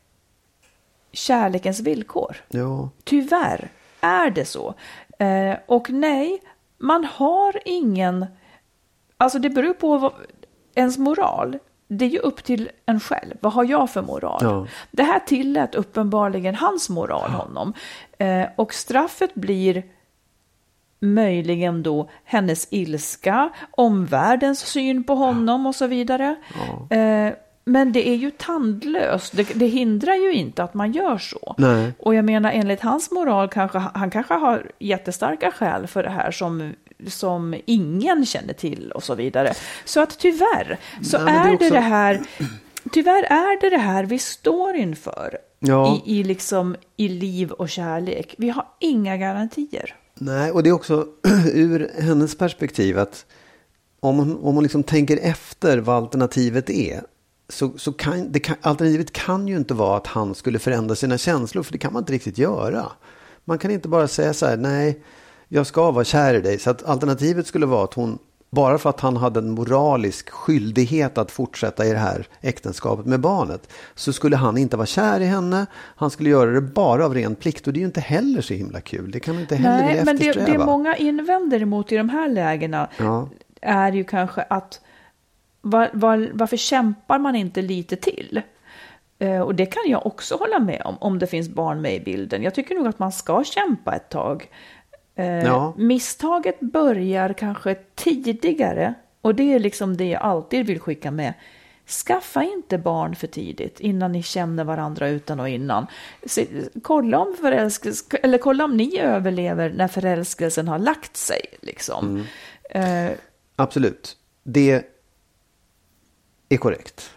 kärlekens villkor. Ja. Tyvärr är det så. Eh, och nej, man har ingen... Alltså det beror på vad, ens moral. Det är ju upp till en själv. Vad har jag för moral? Ja. Det här tillät uppenbarligen hans moral honom. Eh, och straffet blir möjligen då hennes ilska, omvärldens syn på honom och så vidare. Ja. Eh, men det är ju tandlöst. Det, det hindrar ju inte att man gör så. Nej. Och jag menar, enligt hans moral kanske han kanske har jättestarka skäl för det här som, som ingen känner till och så vidare. Så att tyvärr så Nej, är, det är det, också... det här tyvärr är det det här vi står inför Ja. i, i, liksom, i liv och kärlek. Vi har inga garantier. Nej, och det är också ur hennes perspektiv att om hon, om hon liksom tänker efter vad alternativet är, så, så kan, det kan alternativet kan ju inte vara att han skulle förändra sina känslor, för det kan man inte riktigt göra. Man kan inte bara säga så här: nej, jag ska vara kär i dig. Så att alternativet skulle vara att hon, bara för att han hade en moralisk skyldighet att fortsätta i det här äktenskapet med barnet, så skulle han inte vara kär i henne. Han skulle göra det bara av ren plikt, och det är ju inte heller så himla kul. Det kan man inte heller Nej, men det, eftersträva. det många invänder emot i de här lägena Ja. är ju kanske att var, var, varför kämpar man inte lite till? Eh, och det kan jag också hålla med om, om det finns barn med i bilden. Jag tycker nog att man ska kämpa ett tag. Eh, Ja. Misstaget börjar kanske tidigare, och det är liksom det jag alltid vill skicka med. Skaffa inte barn för tidigt innan ni känner varandra utan och innan. Se, kolla om förälskelse, eller kolla om ni överlever när förälskelsen har lagt sig liksom. Mm. Eh, Absolut. Det är korrekt.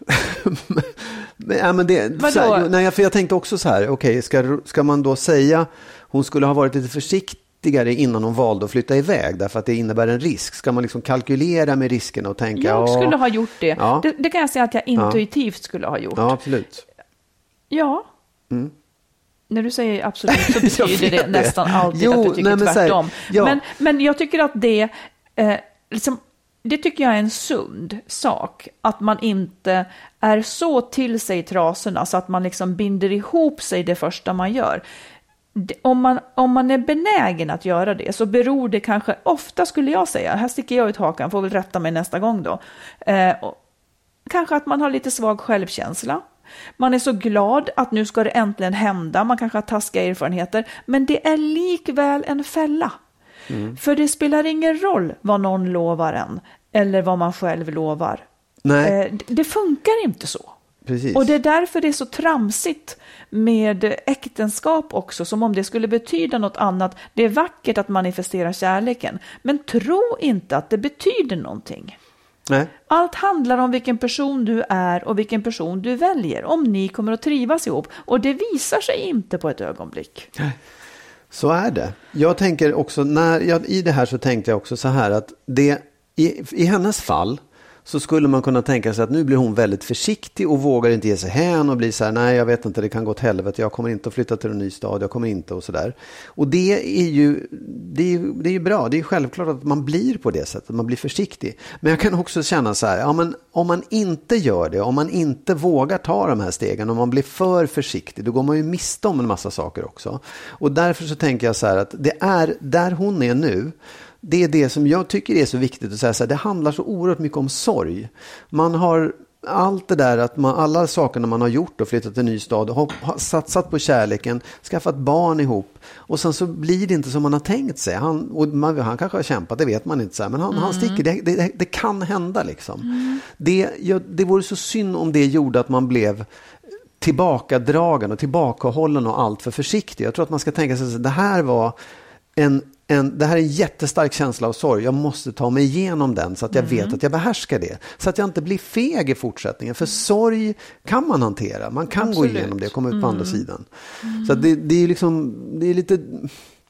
men, ja, men det, så här, nej, för jag tänkte också så här, okej, okay, ska, ska man då säga hon skulle ha varit lite försiktigare innan hon valde att flytta iväg, därför att det innebär en risk? Ska man liksom kalkylera med risken och tänka... Jag ja, skulle ha gjort det. Ja. det. Det kan jag säga att jag intuitivt ja. skulle ha gjort. Ja, absolut. Ja. Mm. När du säger absolut så betyder det, det nästan alltid jo, att du tycker nej, men tvärtom. Här, ja. men, men jag tycker att det... Eh, liksom, det tycker jag är en sund sak, att man inte är så till sig i trasorna så att man liksom binder ihop sig det första man gör. Om man, om man är benägen att göra det, så beror det kanske, ofta skulle jag säga, här sticker jag ut hakan, får väl rätta mig nästa gång då, eh, och, kanske att man har lite svag självkänsla. Man är så glad att nu ska det äntligen hända, man kanske har taskiga erfarenheter, men det är likväl en fälla. Mm. För det spelar ingen roll vad någon lovar en eller vad man själv lovar. Nej. Eh, det funkar inte så. Precis. Och det är därför det är så tramsigt med äktenskap också, som om det skulle betyda något annat. Det är vackert att manifestera kärleken, men tro inte att det betyder någonting. Nej. Allt handlar om vilken person du är och vilken person du väljer, om ni kommer att trivas ihop. Och det visar sig inte på ett ögonblick. Nej. Så är det. Jag tänker också, när jag, i det här så tänkte jag också så här att det, i, i hennes fall så skulle man kunna tänka sig att nu blir hon väldigt försiktig och vågar inte ge sig hän och blir så här: nej, jag vet inte, det kan gå åt helvete, jag kommer inte att flytta till en ny stad, jag kommer inte, och sådär. Och det är ju det är ju, det är ju bra, det är ju självklart att man blir på det sättet, man blir försiktig. Men jag kan också känna så här, ja, men om man inte gör det, om man inte vågar ta de här stegen, om man blir för försiktig, då går man ju miste om en massa saker också. Och därför så tänker jag så här att det är där hon är nu. Det är det som jag tycker är så viktigt att säga så här, det handlar så oerhört mycket om sorg. Man har allt det där, att man, alla sakerna man har gjort och flyttat till en ny stad och har, har satsat på kärleken, skaffat barn ihop, och sen så blir det inte som man har tänkt sig. Han, och man, han kanske har kämpat, det vet man inte så här, men han, mm. han sticker, det, det, det kan hända liksom. Mm. Det, ja, det vore så synd om det gjorde att man blev tillbakadragen och tillbakahållen och allt för försiktig. Jag tror att man ska tänka sig att det här var en En, det här är en jättestark känsla av sorg. Jag måste ta mig igenom den så att jag mm. vet att jag behärskar det. Så att jag inte blir feg i fortsättningen. För sorg kan man hantera. Man kan Absolut. gå igenom det och komma ut mm. på andra sidan. Mm. Så att det, det är liksom, det är lite...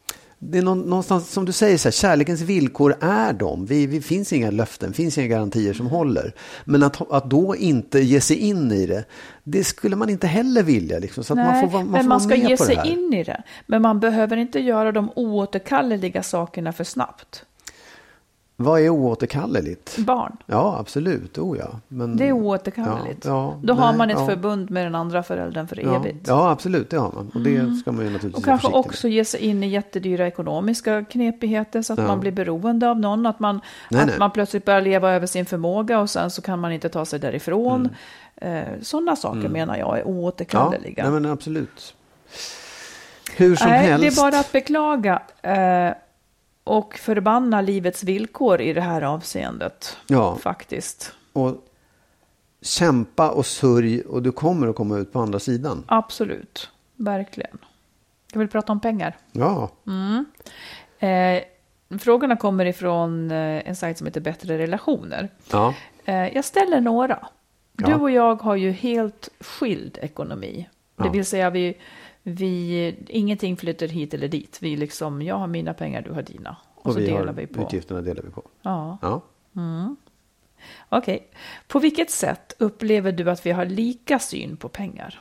det är någonstans som du säger så här, kärlekens villkor är de. Vi, vi finns inga löften, finns inga garantier som håller. Men att, att då inte ge sig in i det, det skulle man inte heller vilja. Liksom. Så att Nej, man får, man men får man ska ge sig det in i det. Men man behöver inte göra de oåterkalleliga sakerna för snabbt. Vad är oåterkalleligt? Barn. Ja, absolut. Oh, ja. Men, det är oåterkalleligt. Ja, ja, Då nej, har man ett ja. förbund med den andra föräldern för ja, evigt. Ja, absolut. Det har man. Och det ska man ju naturligtvis Och kanske vara också ge sig in i jättedyra ekonomiska knepigheter så att ja. man blir beroende av någon. Att, man, nej, att nej. man plötsligt börjar leva över sin förmåga och sen så kan man inte ta sig därifrån. Mm. Eh, sådana saker mm. menar jag är oåterkalleliga. Ja, nej, men absolut. Hur som nej, helst. Det är bara att beklaga. Eh, Och förbanna livets villkor i det här avseendet. Ja. Faktiskt. Och kämpa och sörj och du kommer att komma ut på andra sidan. Absolut. Verkligen. Jag vill prata om pengar. Ja. Mm. Eh, frågorna kommer ifrån eh, en sajt som heter Bättre relationer. Ja. Eh, jag ställer några. Du Ja. och jag har ju helt skild ekonomi. Ja. Det vill säga vi... Vi, ingenting flyttar hit eller dit. Vi liksom, jag har mina pengar, du har dina. Och, Och så vi delar har vi på. Utgifterna delar vi på. Ja. Ja. Mm. Okej. Okay. På vilket sätt upplever du att vi har lika syn på pengar?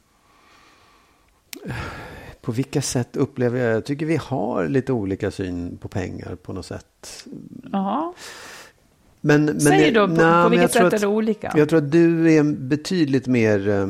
På vilka sätt upplever jag? Jag tycker vi har lite olika syn på pengar på något sätt. Ja. Men, men Säg då, på, nej, på vilket sätt att, är det olika? Jag tror att du är betydligt mer eh,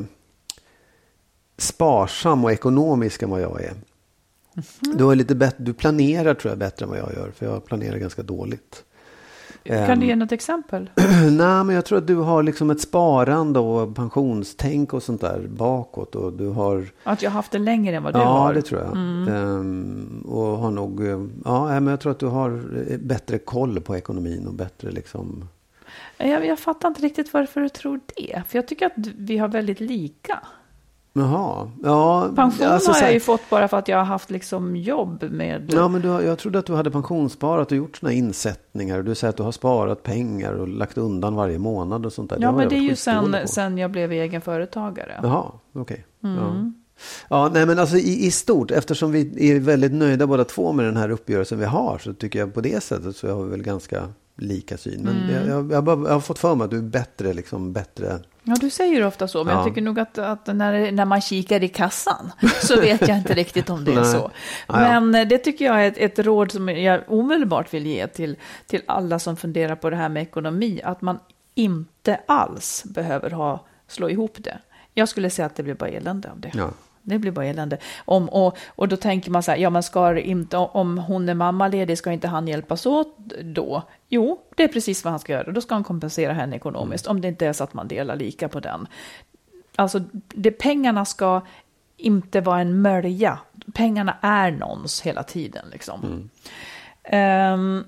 sparsam och ekonomisk än vad jag är. Mm-hmm. Du, är lite bättre, du planerar tror jag bättre än vad jag gör. För jag planerar ganska dåligt. Kan um, du ge något exempel? Nej, men jag tror att du har liksom ett sparande och pensionstänk och sånt där bakåt. Och du har... Att jag har haft det längre än vad du ja, har? Ja, det tror jag. Mm. Um, och har nog... Ja, men jag tror att du har bättre koll på ekonomin och bättre liksom... Jag, jag fattar inte riktigt varför du tror det. För jag tycker att vi har väldigt lika. Jaha, ja. Pension alltså, har jag här, ju fått bara för att jag har haft liksom jobb med... Ja, men du, jag trodde att du hade pensionssparat och gjort såna insättningar. Du säger att du har sparat pengar och lagt undan varje månad och sånt där. Ja, det men det är ju sen, sen jag blev egen företagare. Jaha, okej. Okay. Mm. Ja. Ja, nej men alltså i, i stort, eftersom vi är väldigt nöjda båda två med den här uppgörelsen vi har, så tycker jag på det sättet så har vi väl ganska lika syn. Men mm. jag, jag, jag, bara, jag har fått för mig att du är bättre, liksom bättre... Ja, du säger ofta så, men ja. jag tycker nog att, att när, när man kikar i kassan så vet jag inte riktigt om det är så. Men ja, ja. det tycker jag är ett, ett råd som jag omedelbart vill ge till, till alla som funderar på det här med ekonomi, att man inte alls behöver ha, slå ihop det. Jag skulle säga att det blir bara elände av det. Ja. Det blir bara elände. Om, och, och då tänker man så här, ja men ska inte, om hon är mammaledig, ska inte han hjälpas åt då? Jo, det är precis vad han ska göra. Då ska han kompensera henne ekonomiskt, om det inte är så att man delar lika på den. Alltså, det, pengarna ska inte vara en mölja. Pengarna är någons hela tiden liksom. Mm. Um,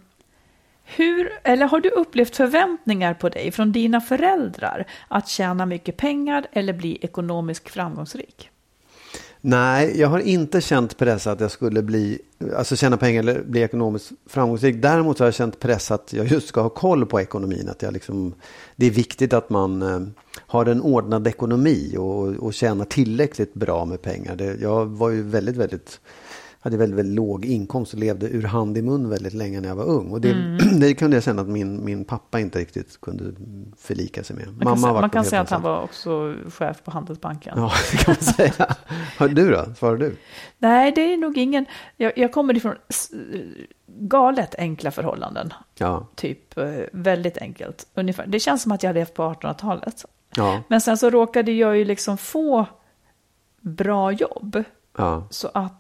Hur, eller har du upplevt förväntningar på dig från dina föräldrar att tjäna mycket pengar eller bli ekonomiskt framgångsrik? Nej, jag har inte känt press att jag skulle bli, alltså tjäna pengar eller bli ekonomiskt framgångsrik. Däremot har jag känt press att jag just ska ha koll på ekonomin. Att jag liksom, det är viktigt att man eh, har en ordnad ekonomi och, och tjänar tillräckligt bra med pengar. Det, jag var ju väldigt, väldigt... hade väldigt, väldigt låg inkomst och levde ur hand i mun väldigt länge när jag var ung. Och det, mm. det kunde jag känna att min, min pappa inte riktigt kunde förlika sig med. Man Mamma kan, var man kan säga att han var också chef på Handelsbanken. Ja, det kan man säga. Har du då? Svarar du? Nej, det är nog ingen... Jag, jag kommer ifrån galet enkla förhållanden. Ja. Typ väldigt enkelt. Ungefär. Det känns som att jag levt på artonhundratalet. Ja. Men sen så råkade jag ju liksom få bra jobb. Ja. Så att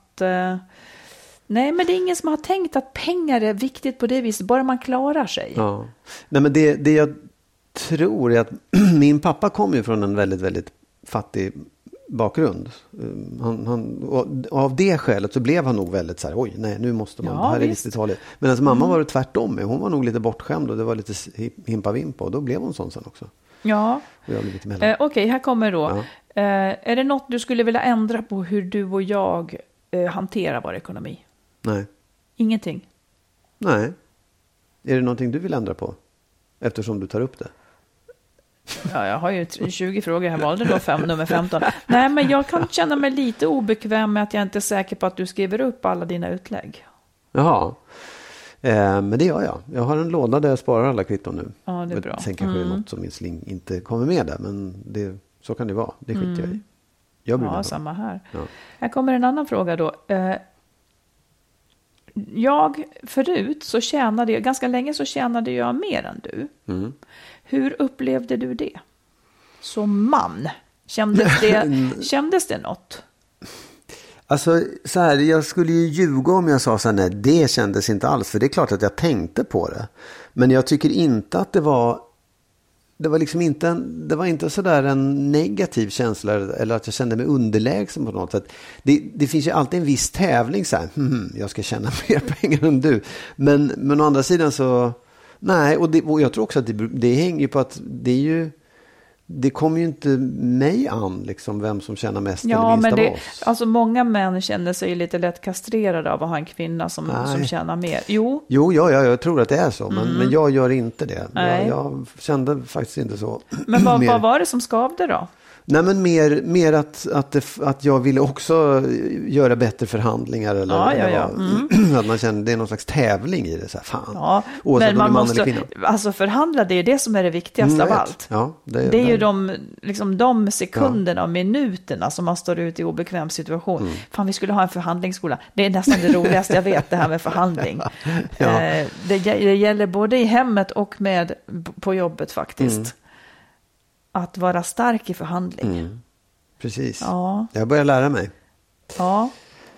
nej, men det är ingen som har tänkt att pengar är viktigt på det viset, bara man klarar sig. Ja. Nej, men det, det jag tror är att min pappa kom ju från en väldigt, väldigt fattig bakgrund. Han, han, och av det skälet så blev han nog väldigt så här, oj, nej, nu måste man, ja, det här visst. är visst Men alltså, mamma mm. var det tvärtom. Hon var nog lite bortskämd och det var lite himpa-vimpa och då blev hon sån sen också. Ja, eh, okej, okay, här kommer då. Ja. Eh, är det något du skulle vilja ändra på hur du och jag eh, hanterar vår ekonomi? Nej. Ingenting? Nej. Är det någonting du vill ändra på? Eftersom du tar upp det. Ja, jag har ju tjugo frågor. Jag valde då fem, nummer femton. Nej, men jag kan känna mig lite obekväm med att jag inte är säker på att du skriver upp alla dina utlägg. Jaha. Eh, men det gör jag. Jag har en låda där jag sparar alla kvitton nu. Ja, det är bra. Sen kanske mm. det är något som min sling inte kommer med där. Men det, så kan det vara. Det skiter mm. jag i. Jag ja, samma här. Ja. Här kommer en annan fråga då. Eh, jag förut så tjänade jag, ganska länge så tjänade jag mer än du. Mm. Hur upplevde du det? Som man. Kändes det, kändes det något? Alltså så här, jag skulle ju ljuga om jag sa så här, nej, det kändes inte alls. För det är klart att jag tänkte på det. Men jag tycker inte att det var, det var liksom inte en, det var inte så där en negativ känsla eller att jag kände mig underlägsen på något sätt. Det, det finns ju alltid en viss tävling så här, hmm, jag ska tjäna mer pengar än du. Men, men å andra sidan så, nej, och, det, och jag tror också att det, det hänger ju på att det är ju, det kommer ju inte mig an liksom vem som tjänar mest ja, eller minst men av det, oss. Alltså många män känner sig lite lätt kastrerade av att ha en kvinna som, som tjänar mer. Jo, jo ja, ja, jag tror att det är så. Men, mm. men jag gör inte det. Jag, jag kände faktiskt inte så. Men vad, vad var det som skavde då? Nej, men mer, mer att, att, det, att jag ville också göra bättre förhandlingar. Eller, ja, ja, eller ja. Mm. Att man känner det är någon slags tävling i det. Så här, fan. Ja, oavsett men man om man måste, eller kvinna. alltså förhandla, det är det som är det viktigaste mm, av allt. Ja, det, det är det. ju de, liksom, de sekunderna och minuterna som man står ut i obekväm situation. Mm. Fan, vi skulle ha en förhandlingsskola. Det är nästan det roligaste jag vet, det här med förhandling. ja. eh, det, det gäller både i hemmet och med, på jobbet faktiskt. Mm. Att vara stark i förhandling. Mm. Precis. Ja. Jag börjar lära mig. Ja,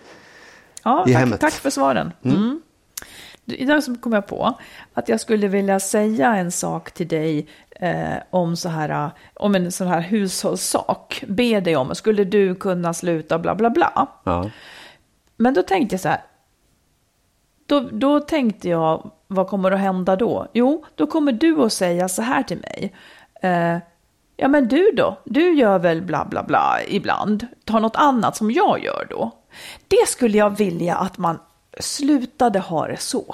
ja tack, tack för svaren. Mm. Mm. Idag så kom jag på att jag skulle vilja säga en sak till dig eh, om, så här, om en sån här hushållssak. Be dig om, skulle du kunna sluta bla bla bla. Ja. Men då tänkte jag så här. Då, då tänkte jag, vad kommer att hända då? Jo, då kommer du att säga så här till mig. Eh, Ja, men du då? Du gör väl bla bla bla ibland. Ta något annat som jag gör då. Det skulle jag vilja att man slutade ha det så.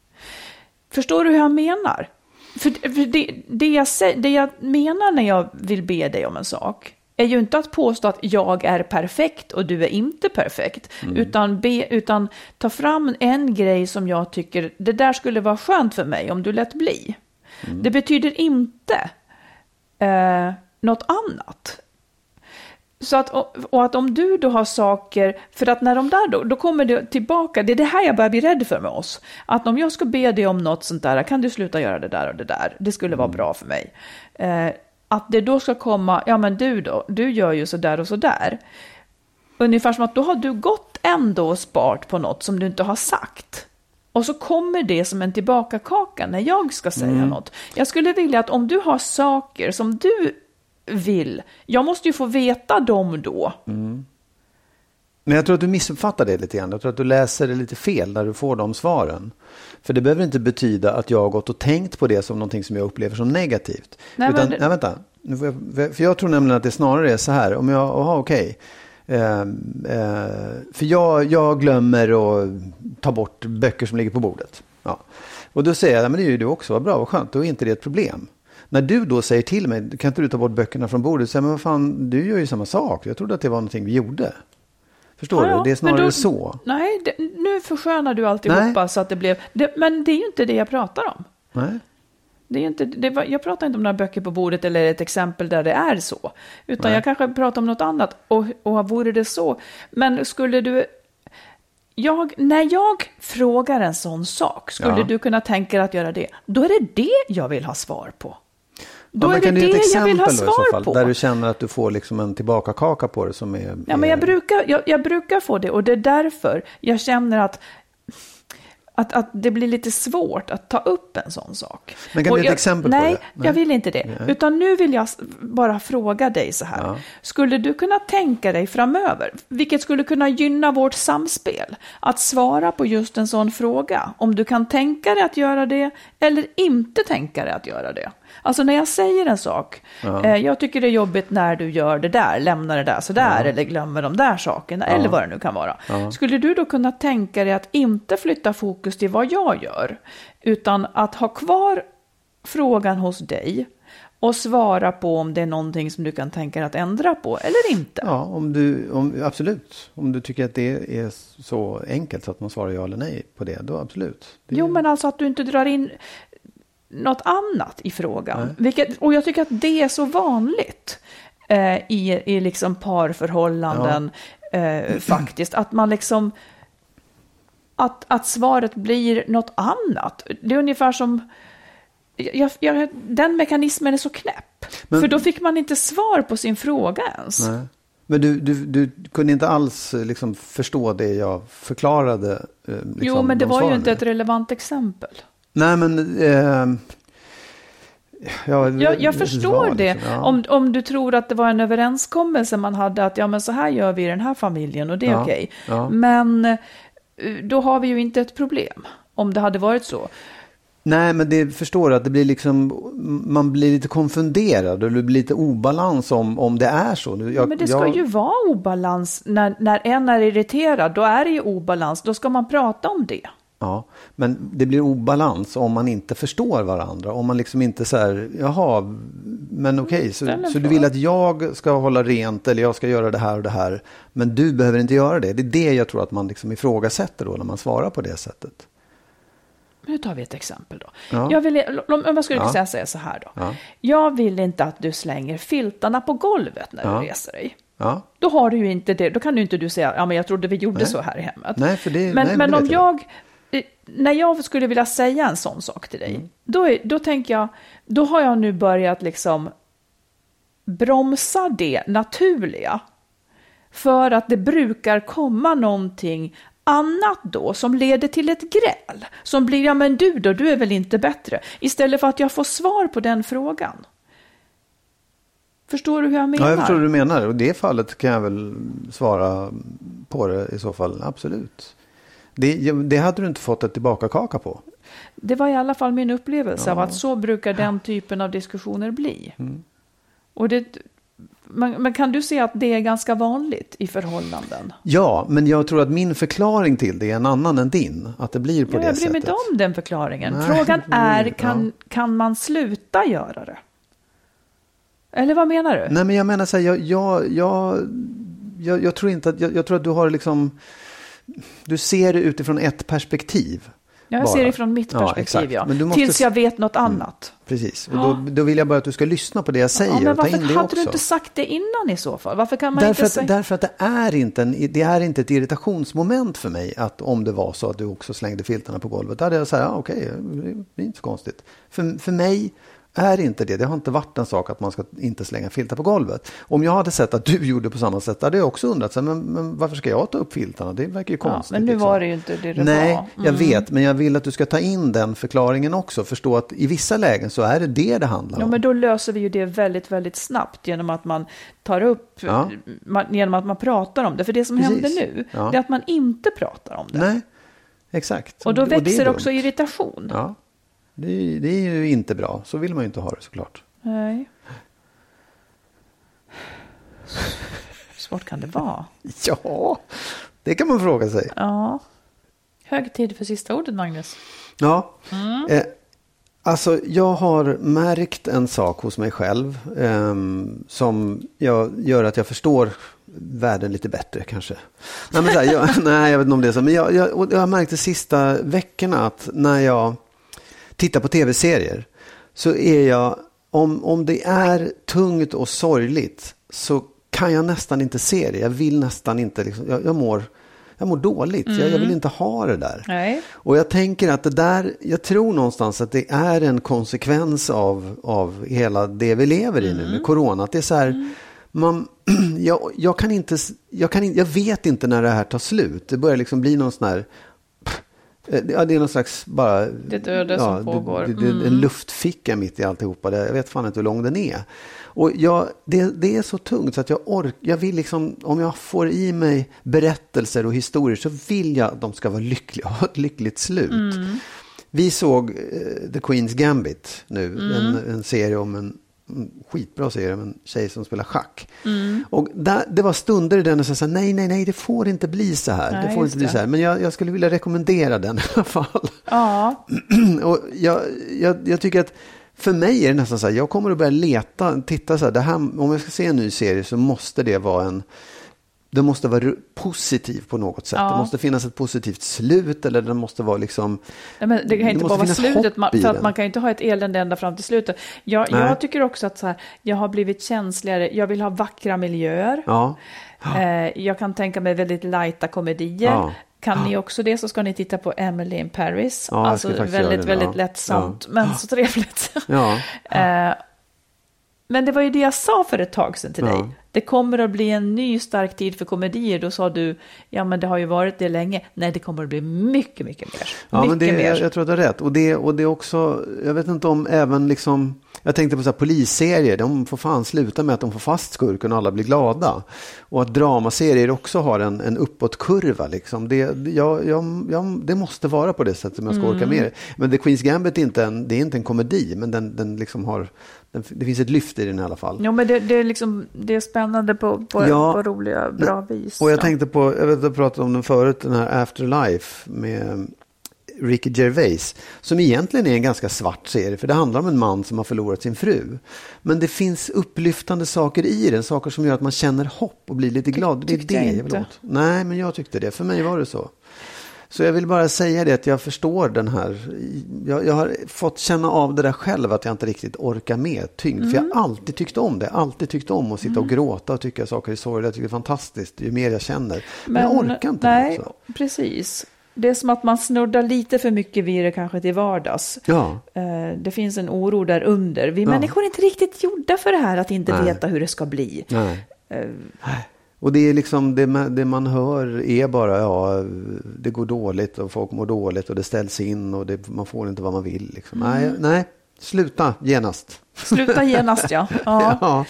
Förstår du hur jag menar? För, för det, det, jag, det jag menar när jag vill be dig om en sak är ju inte att påstå att jag är perfekt och du är inte perfekt. Mm. Utan, be, utan ta fram en grej som jag tycker, det där skulle vara skönt för mig om du lät bli. Mm. Det betyder inte Eh, något annat. Så att, och, och att om du då har saker, för att när de där då, då kommer det tillbaka, det är det här jag börjar bli rädd för med oss. Att om jag ska be dig om något sånt där, kan du sluta göra det där och det där, det skulle vara bra för mig. Eh, att det då ska komma, ja men du då, du gör ju så där och så där. Ungefär som att då har du gått ändå och spart på något som du inte har sagt. Och så kommer det som en tillbakakaka när jag ska säga mm. något. Jag skulle vilja att om du har saker som du vill, jag måste ju få veta dem då. Mm. Men jag tror att du missuppfattar det lite grann. Jag tror att du läser det lite fel när du får de svaren. För det behöver inte betyda att jag har gått och tänkt på det som någonting som jag upplever som negativt. Nej, Utan, men... nej vänta. Nu får jag, för jag tror nämligen att det snarare är så här. Om jag, aha, okej. Okay. Uh, uh, för jag, jag glömmer att ta bort böcker som ligger på bordet. Ja. Och då säger jag, men det är ju du också, vad bra, vad skönt, då är inte det ett problem. När du då säger till mig, kan inte du ta bort böckerna från bordet? Så säger jag, men vad fan, du gör ju samma sak. Jag trodde att det var någonting vi gjorde. Förstår ja, du? Det är snarare då, så. Nej, det, nu förskönar du alltihopa så att det blev... Det, men det är ju inte det jag pratar om. Nej. Det är inte, det var, jag pratar inte om några böcker på bordet eller ett exempel där det är så. Utan Nej. jag kanske pratar om något annat. Och, och vore det så. Men skulle du... Jag, när jag frågar en sån sak, skulle ja. du kunna tänka dig att göra det? Då är det det jag vill ha svar på. Då ja, är det det jag vill ha svar fall, på. Där du känner att du får liksom en tillbakakaka på det som är... Ja, men jag brukar, jag, jag brukar få det. Och det är därför jag känner att... Att, att det blir lite svårt att ta upp en sån sak. Men kan du ge ett exempel nej, på det? Nej, jag vill inte det. Nej. Utan nu vill jag bara fråga dig så här. Ja. Skulle du kunna tänka dig framöver, vilket skulle kunna gynna vårt samspel, att svara på just en sån fråga? Om du kan tänka dig att göra det eller inte tänka dig att göra det. Alltså när jag säger en sak, ja. eh, jag tycker det är jobbigt när du gör det där, lämnar det där sådär, ja. eller glömmer de där sakerna, ja. eller vad det nu kan vara. Ja. Skulle du då kunna tänka dig att inte flytta fokus till vad jag gör, utan att ha kvar frågan hos dig och svara på om det är någonting som du kan tänka dig att ändra på eller inte. Ja, om du, om, absolut. Om du tycker att det är så enkelt så att man svarar ja eller nej på det, då absolut. Det... Jo, men alltså att du inte drar in något annat i frågan. Vilket, och jag tycker att det är så vanligt eh, i, i liksom parförhållanden ja. eh, faktiskt. Att man liksom... Att, att svaret blir något annat. Det är ungefär som... Jag, jag, den mekanismen är så knäpp. Men, för då fick man inte svar på sin fråga ens. Nej. Men du, du, du kunde inte alls liksom förstå det jag förklarade? Eh, liksom, jo, men det var ju inte med. ett relevant exempel. Nej, men... Eh, jag, jag, jag förstår det. Liksom, ja. om, om du tror att det var en överenskommelse man hade att ja, men så här gör vi i den här familjen och det är ja. okej. Ja. Men då har vi ju inte ett problem om det hade varit så. Nej, men det förstår att det blir liksom, man blir lite konfunderad och det blir lite obalans om, om det är så. Jag, ja, men det ska jag... ju vara obalans när, när en är irriterad, då är det ju obalans, då ska man prata om det. Ja, men det blir obalans om man inte förstår varandra, om man liksom inte så här, jaha, men okej, okay, så, så du vill att jag ska hålla rent eller jag ska göra det här och det här, men du behöver inte göra det. Det är det jag tror att man liksom ifrågasätter då när man svarar på det sättet. Nu tar vi ett exempel då. Ja. Jag vill, om jag skulle ja. säga, säga så här då. Ja. Jag vill inte att du slänger filtarna på golvet när ja. du reser dig. Ja. Då har du ju inte det. Då kan du inte du säga, ja men jag trodde vi gjorde nej. så här i hemmet. Nej, för det, men nej, men det om jag, när jag skulle vilja säga en sån sak till dig, mm. då, är, då tänker jag, då har jag nu börjat liksom bromsa det naturliga. För att det brukar komma någonting annat då som leder till ett gräl. Som blir, ja men du då, du är väl inte bättre. Istället för att jag får svar på den frågan. Förstår du hur jag menar? Ja, jag förstår hur du menar. Och i det fallet kan jag väl svara på det i så fall. Absolut. Det, det hade du inte fått ett tillbaka-kaka på. Det var i alla fall min upplevelse ja. av att så brukar den typen av diskussioner bli. Mm. Och det... Men, men kan du se att det är ganska vanligt i förhållanden? Ja, men jag tror att min förklaring till det är en annan än din. Att det blir på ja, det jag sättet. Jag bryr mig inte om den förklaringen. Nej, Frågan är, ja. kan, kan man sluta göra det? Eller vad menar du? Nej, men jag menar så här, jag, jag, jag, jag, jag tror inte att, jag, jag tror att du har liksom, du ser det utifrån ett perspektiv. Ja, jag bara. ser det från mitt perspektiv, ja. Men du måste... Tills jag vet något annat. Mm, precis, och ja. då, då vill jag bara att du ska lyssna på det jag säger ja, och ta in det också. Varför hade du inte sagt det innan i så fall? Varför kan man därför, inte att, säga... därför att det är, inte en, det är inte ett irritationsmoment för mig att om det var så att du också slängde filtarna på golvet. Då hade jag sagt, ja okej, det är inte så konstigt. För, för mig är inte det. Det har inte varit en sak att man ska inte slänga filtar på golvet. Om jag hade sett att du gjorde på samma sätt hade jag också undrat, men, men varför ska jag ta upp filtarna? Det verkar ju konstigt. Ja, men nu liksom. var det ju inte det det Nej, var. Mm. jag vet, men jag vill att du ska ta in den förklaringen också. Förstå att i vissa lägen så är det det det handlar om. Ja, men då löser vi ju det väldigt, väldigt snabbt genom att man tar upp, ja. man, genom att man pratar om det. För det som Precis. händer nu, ja. det är att man inte pratar om det. Nej, exakt. Och då och växer också irritation. Ja. Det är, det är ju inte bra. Så vill man ju inte ha det såklart. Nej. Hur svårt kan det vara? Ja, det kan man fråga sig. Ja. Hög tid för sista ordet, Magnus. Ja. Mm. Eh, alltså, jag har märkt en sak hos mig själv eh, som jag gör att jag förstår världen lite bättre kanske. Nej, men så här, jag, nej, jag vet inte om det är så. Men jag, jag, jag har märkt de sista veckorna att när jag tittar på tv-serier så är jag, om, om det är tungt och sorgligt så kan jag nästan inte se det. Jag vill nästan inte, liksom, jag, jag, mår, jag mår dåligt. Mm. Jag, jag vill inte ha det där. Nej. Och jag tänker att det där, jag tror någonstans att det är en konsekvens av, av hela det vi lever i nu med mm. corona. Att det är så här, mm. man, jag, jag kan inte, jag kan inte, jag vet inte när det här tar slut. Det börjar liksom bli någon sån här, ja, det är någon slags bara... Det döda ja, som pågår. Det, det, mm. En luftficka mitt i alltihopa. Jag vet fan inte hur lång den är. Och jag, det, det är så tungt så att jag orkar... Jag vill liksom, om jag får i mig berättelser och historier så vill jag att de ska vara lyckliga. Ha ett lyckligt slut. Mm. Vi såg uh, The Queen's Gambit nu. Mm. En, en serie om en... skitbra serie om en tjej som spelar schack. Mm. Och där, det var stunder i den och så sa nej, nej, nej, det får inte bli så här. Nej, det får inte bli det. så här. Men jag, jag skulle vilja rekommendera den i alla fall. Ja. Och jag, jag, jag tycker att för mig är det nästan så här, jag kommer att börja leta, titta så här, det här, om jag ska se en ny serie så måste det vara en, det måste vara positiv på något sätt. Ja. Det måste finnas ett positivt slut, eller det måste vara liksom... Ja, men det kan inte bara vara slutet, man, för att man kan ju inte ha ett elände ända fram till slutet. Jag, jag tycker också att så här, jag har blivit känsligare, jag vill ha vackra miljöer. Ja. Ja. Eh, jag kan tänka mig väldigt lighta komedier. Ja. Kan ja. ni också det, så ska ni titta på Emily in Paris. Ja, alltså väldigt, väldigt ja. lättsamt, ja. men så trevligt. Ja. Ja. eh, men det var ju det jag sa för ett tag sedan till ja. dig. Det kommer att bli en ny stark tid för komedier. Då sa du, ja men det har ju varit det länge. Nej, det kommer att bli mycket, mycket mer. Ja, mycket men det, mer. Jag tror att det är rätt. Och det, och det är också, jag vet inte om även liksom, jag tänkte på så här polisserier, de får fan sluta med att de får fast skurken och alla blir glada. Och att dramaserier också har en, en uppåtkurva liksom. Det, jag, jag, jag, det måste vara på det sättet som jag ska mm. orka med det. Men The Queen's Gambit är inte en, det är inte en komedi, men den, den liksom har, den, det finns ett lyft i den i alla fall. Ja, men det, det, är, liksom, det är spännande på, på, ja, på roliga, bra vis. Och jag tänkte på, jag vet att jag pratade om den förut, den här Afterlife med Ricky Gervais, som egentligen är en ganska svart serie, för det handlar om en man som har förlorat sin fru. Men det finns upplyftande saker i den, saker som gör att man känner hopp och blir lite glad. Det är det jag, jag vill åt. Nej, men jag tyckte det. För mig var det så. Så jag vill bara säga det, att jag förstår den här. Jag, jag har fått känna av det där själv, att jag inte riktigt orkar med tyngd. Mm. För jag har alltid tyckt om det. Alltid tyckt om att sitta mm. och gråta och tycka saker är sorgliga. Jag tycker det är fantastiskt ju mer jag känner. Men, men jag orkar inte. Nej, precis. Det är som att man snuddar lite för mycket vid det kanske till vardags. Ja. Det finns en oro där under. Vi ja. människor är inte riktigt gjorda för det här, att inte Nej. veta hur det ska bli. Nej. Uh. Och det är liksom det, det man hör är bara, ja, det går dåligt och folk mår dåligt och det ställs in och det, man får inte vad man vill. Liksom. Mm. Nej, nej, sluta genast. Sluta genast, ja. ja. ja.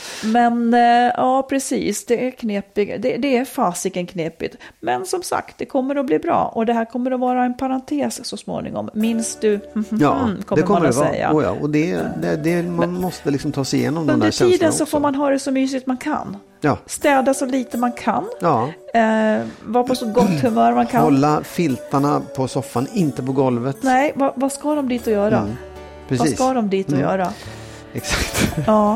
Men ja, precis, det är knepigt. Det, det är fasiken knepigt. Men som sagt, det kommer att bli bra. Och det här kommer att vara en parentes så småningom. Minns du? Ja, kommer det kommer man att det vara. säga. Oh ja, och det, det, det, man Men, måste liksom ta sig igenom de där känslorna. Under tiden så får man ha det så mysigt man kan. Ja. Städa så lite man kan. Ja. Eh, vara på så gott humör man kan. Hålla filtarna på soffan, inte på golvet. Nej, vad, vad ska de dit att göra? Mm. Precis. Vad ska de dit att mm. göra? Exakt. Ja.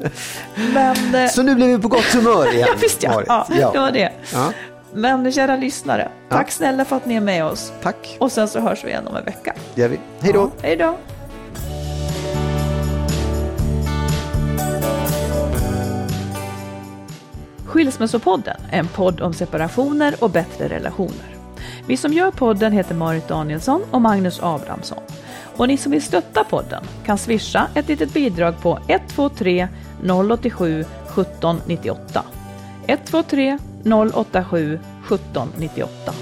Men, så nu blir vi på gott humör igen. Ja, visst ja. ja, ja. Det var det. Ja. Men kära lyssnare, tack ja. snälla för att ni är med oss. Tack. Och sen så hörs vi igen om en vecka. Det gör vi. Hej då. Ja, hej då. Skilsmässopodden är en podd om separationer och bättre relationer. Vi som gör podden heter Marit Danielsson och Magnus Abrahamsson. Och ni som vill stötta podden kan swisha ett litet bidrag på ett två tre noll åtta sju sjutton nittioåtta. ett två tre noll åtta sju sjutton nittioåtta.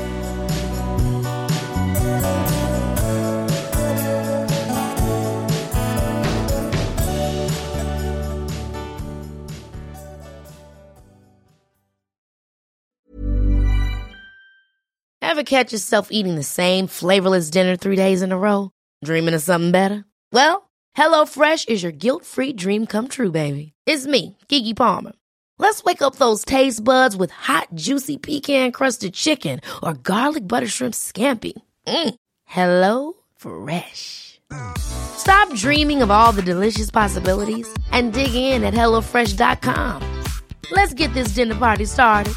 Ever catch yourself eating the same flavorless dinner three days in a row? Dreaming of something better? Well, HelloFresh is your guilt-free dream come true, baby. It's me, Keke Palmer. Let's wake up those taste buds with hot, juicy pecan-crusted chicken or garlic butter shrimp scampi. Mm. Hello Fresh. Stop dreaming of all the delicious possibilities and dig in at hello fresh dot com. Let's get this dinner party started.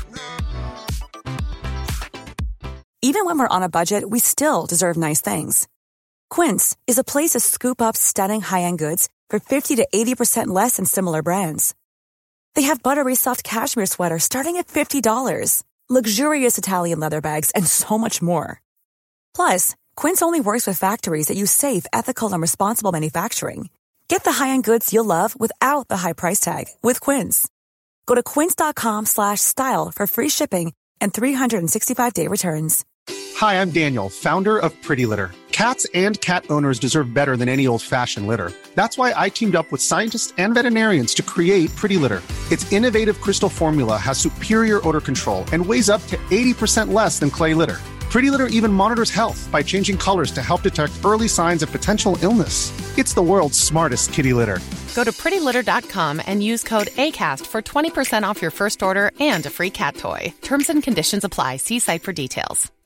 Even when we're on a budget, we still deserve nice things. Quince is a place to scoop up stunning high-end goods for fifty to eighty percent less than similar brands. They have buttery soft cashmere sweaters starting at fifty dollars, luxurious Italian leather bags, and so much more. Plus, Quince only works with factories that use safe, ethical, and responsible manufacturing. Get the high-end goods you'll love without the high price tag with Quince. Go to quince dot com slash style for free shipping and three sixty-five day returns. Hi, I'm Daniel, founder of Pretty Litter. Cats and cat owners deserve better than any old-fashioned litter. That's why I teamed up with scientists and veterinarians to create Pretty Litter. Its innovative crystal formula has superior odor control and weighs up to eighty percent less than clay litter. Pretty Litter even monitors health by changing colors to help detect early signs of potential illness. It's the world's smartest kitty litter. Go to pretty litter dot com and use code ACAST for twenty percent off your first order and a free cat toy. Terms and conditions apply. See site for details.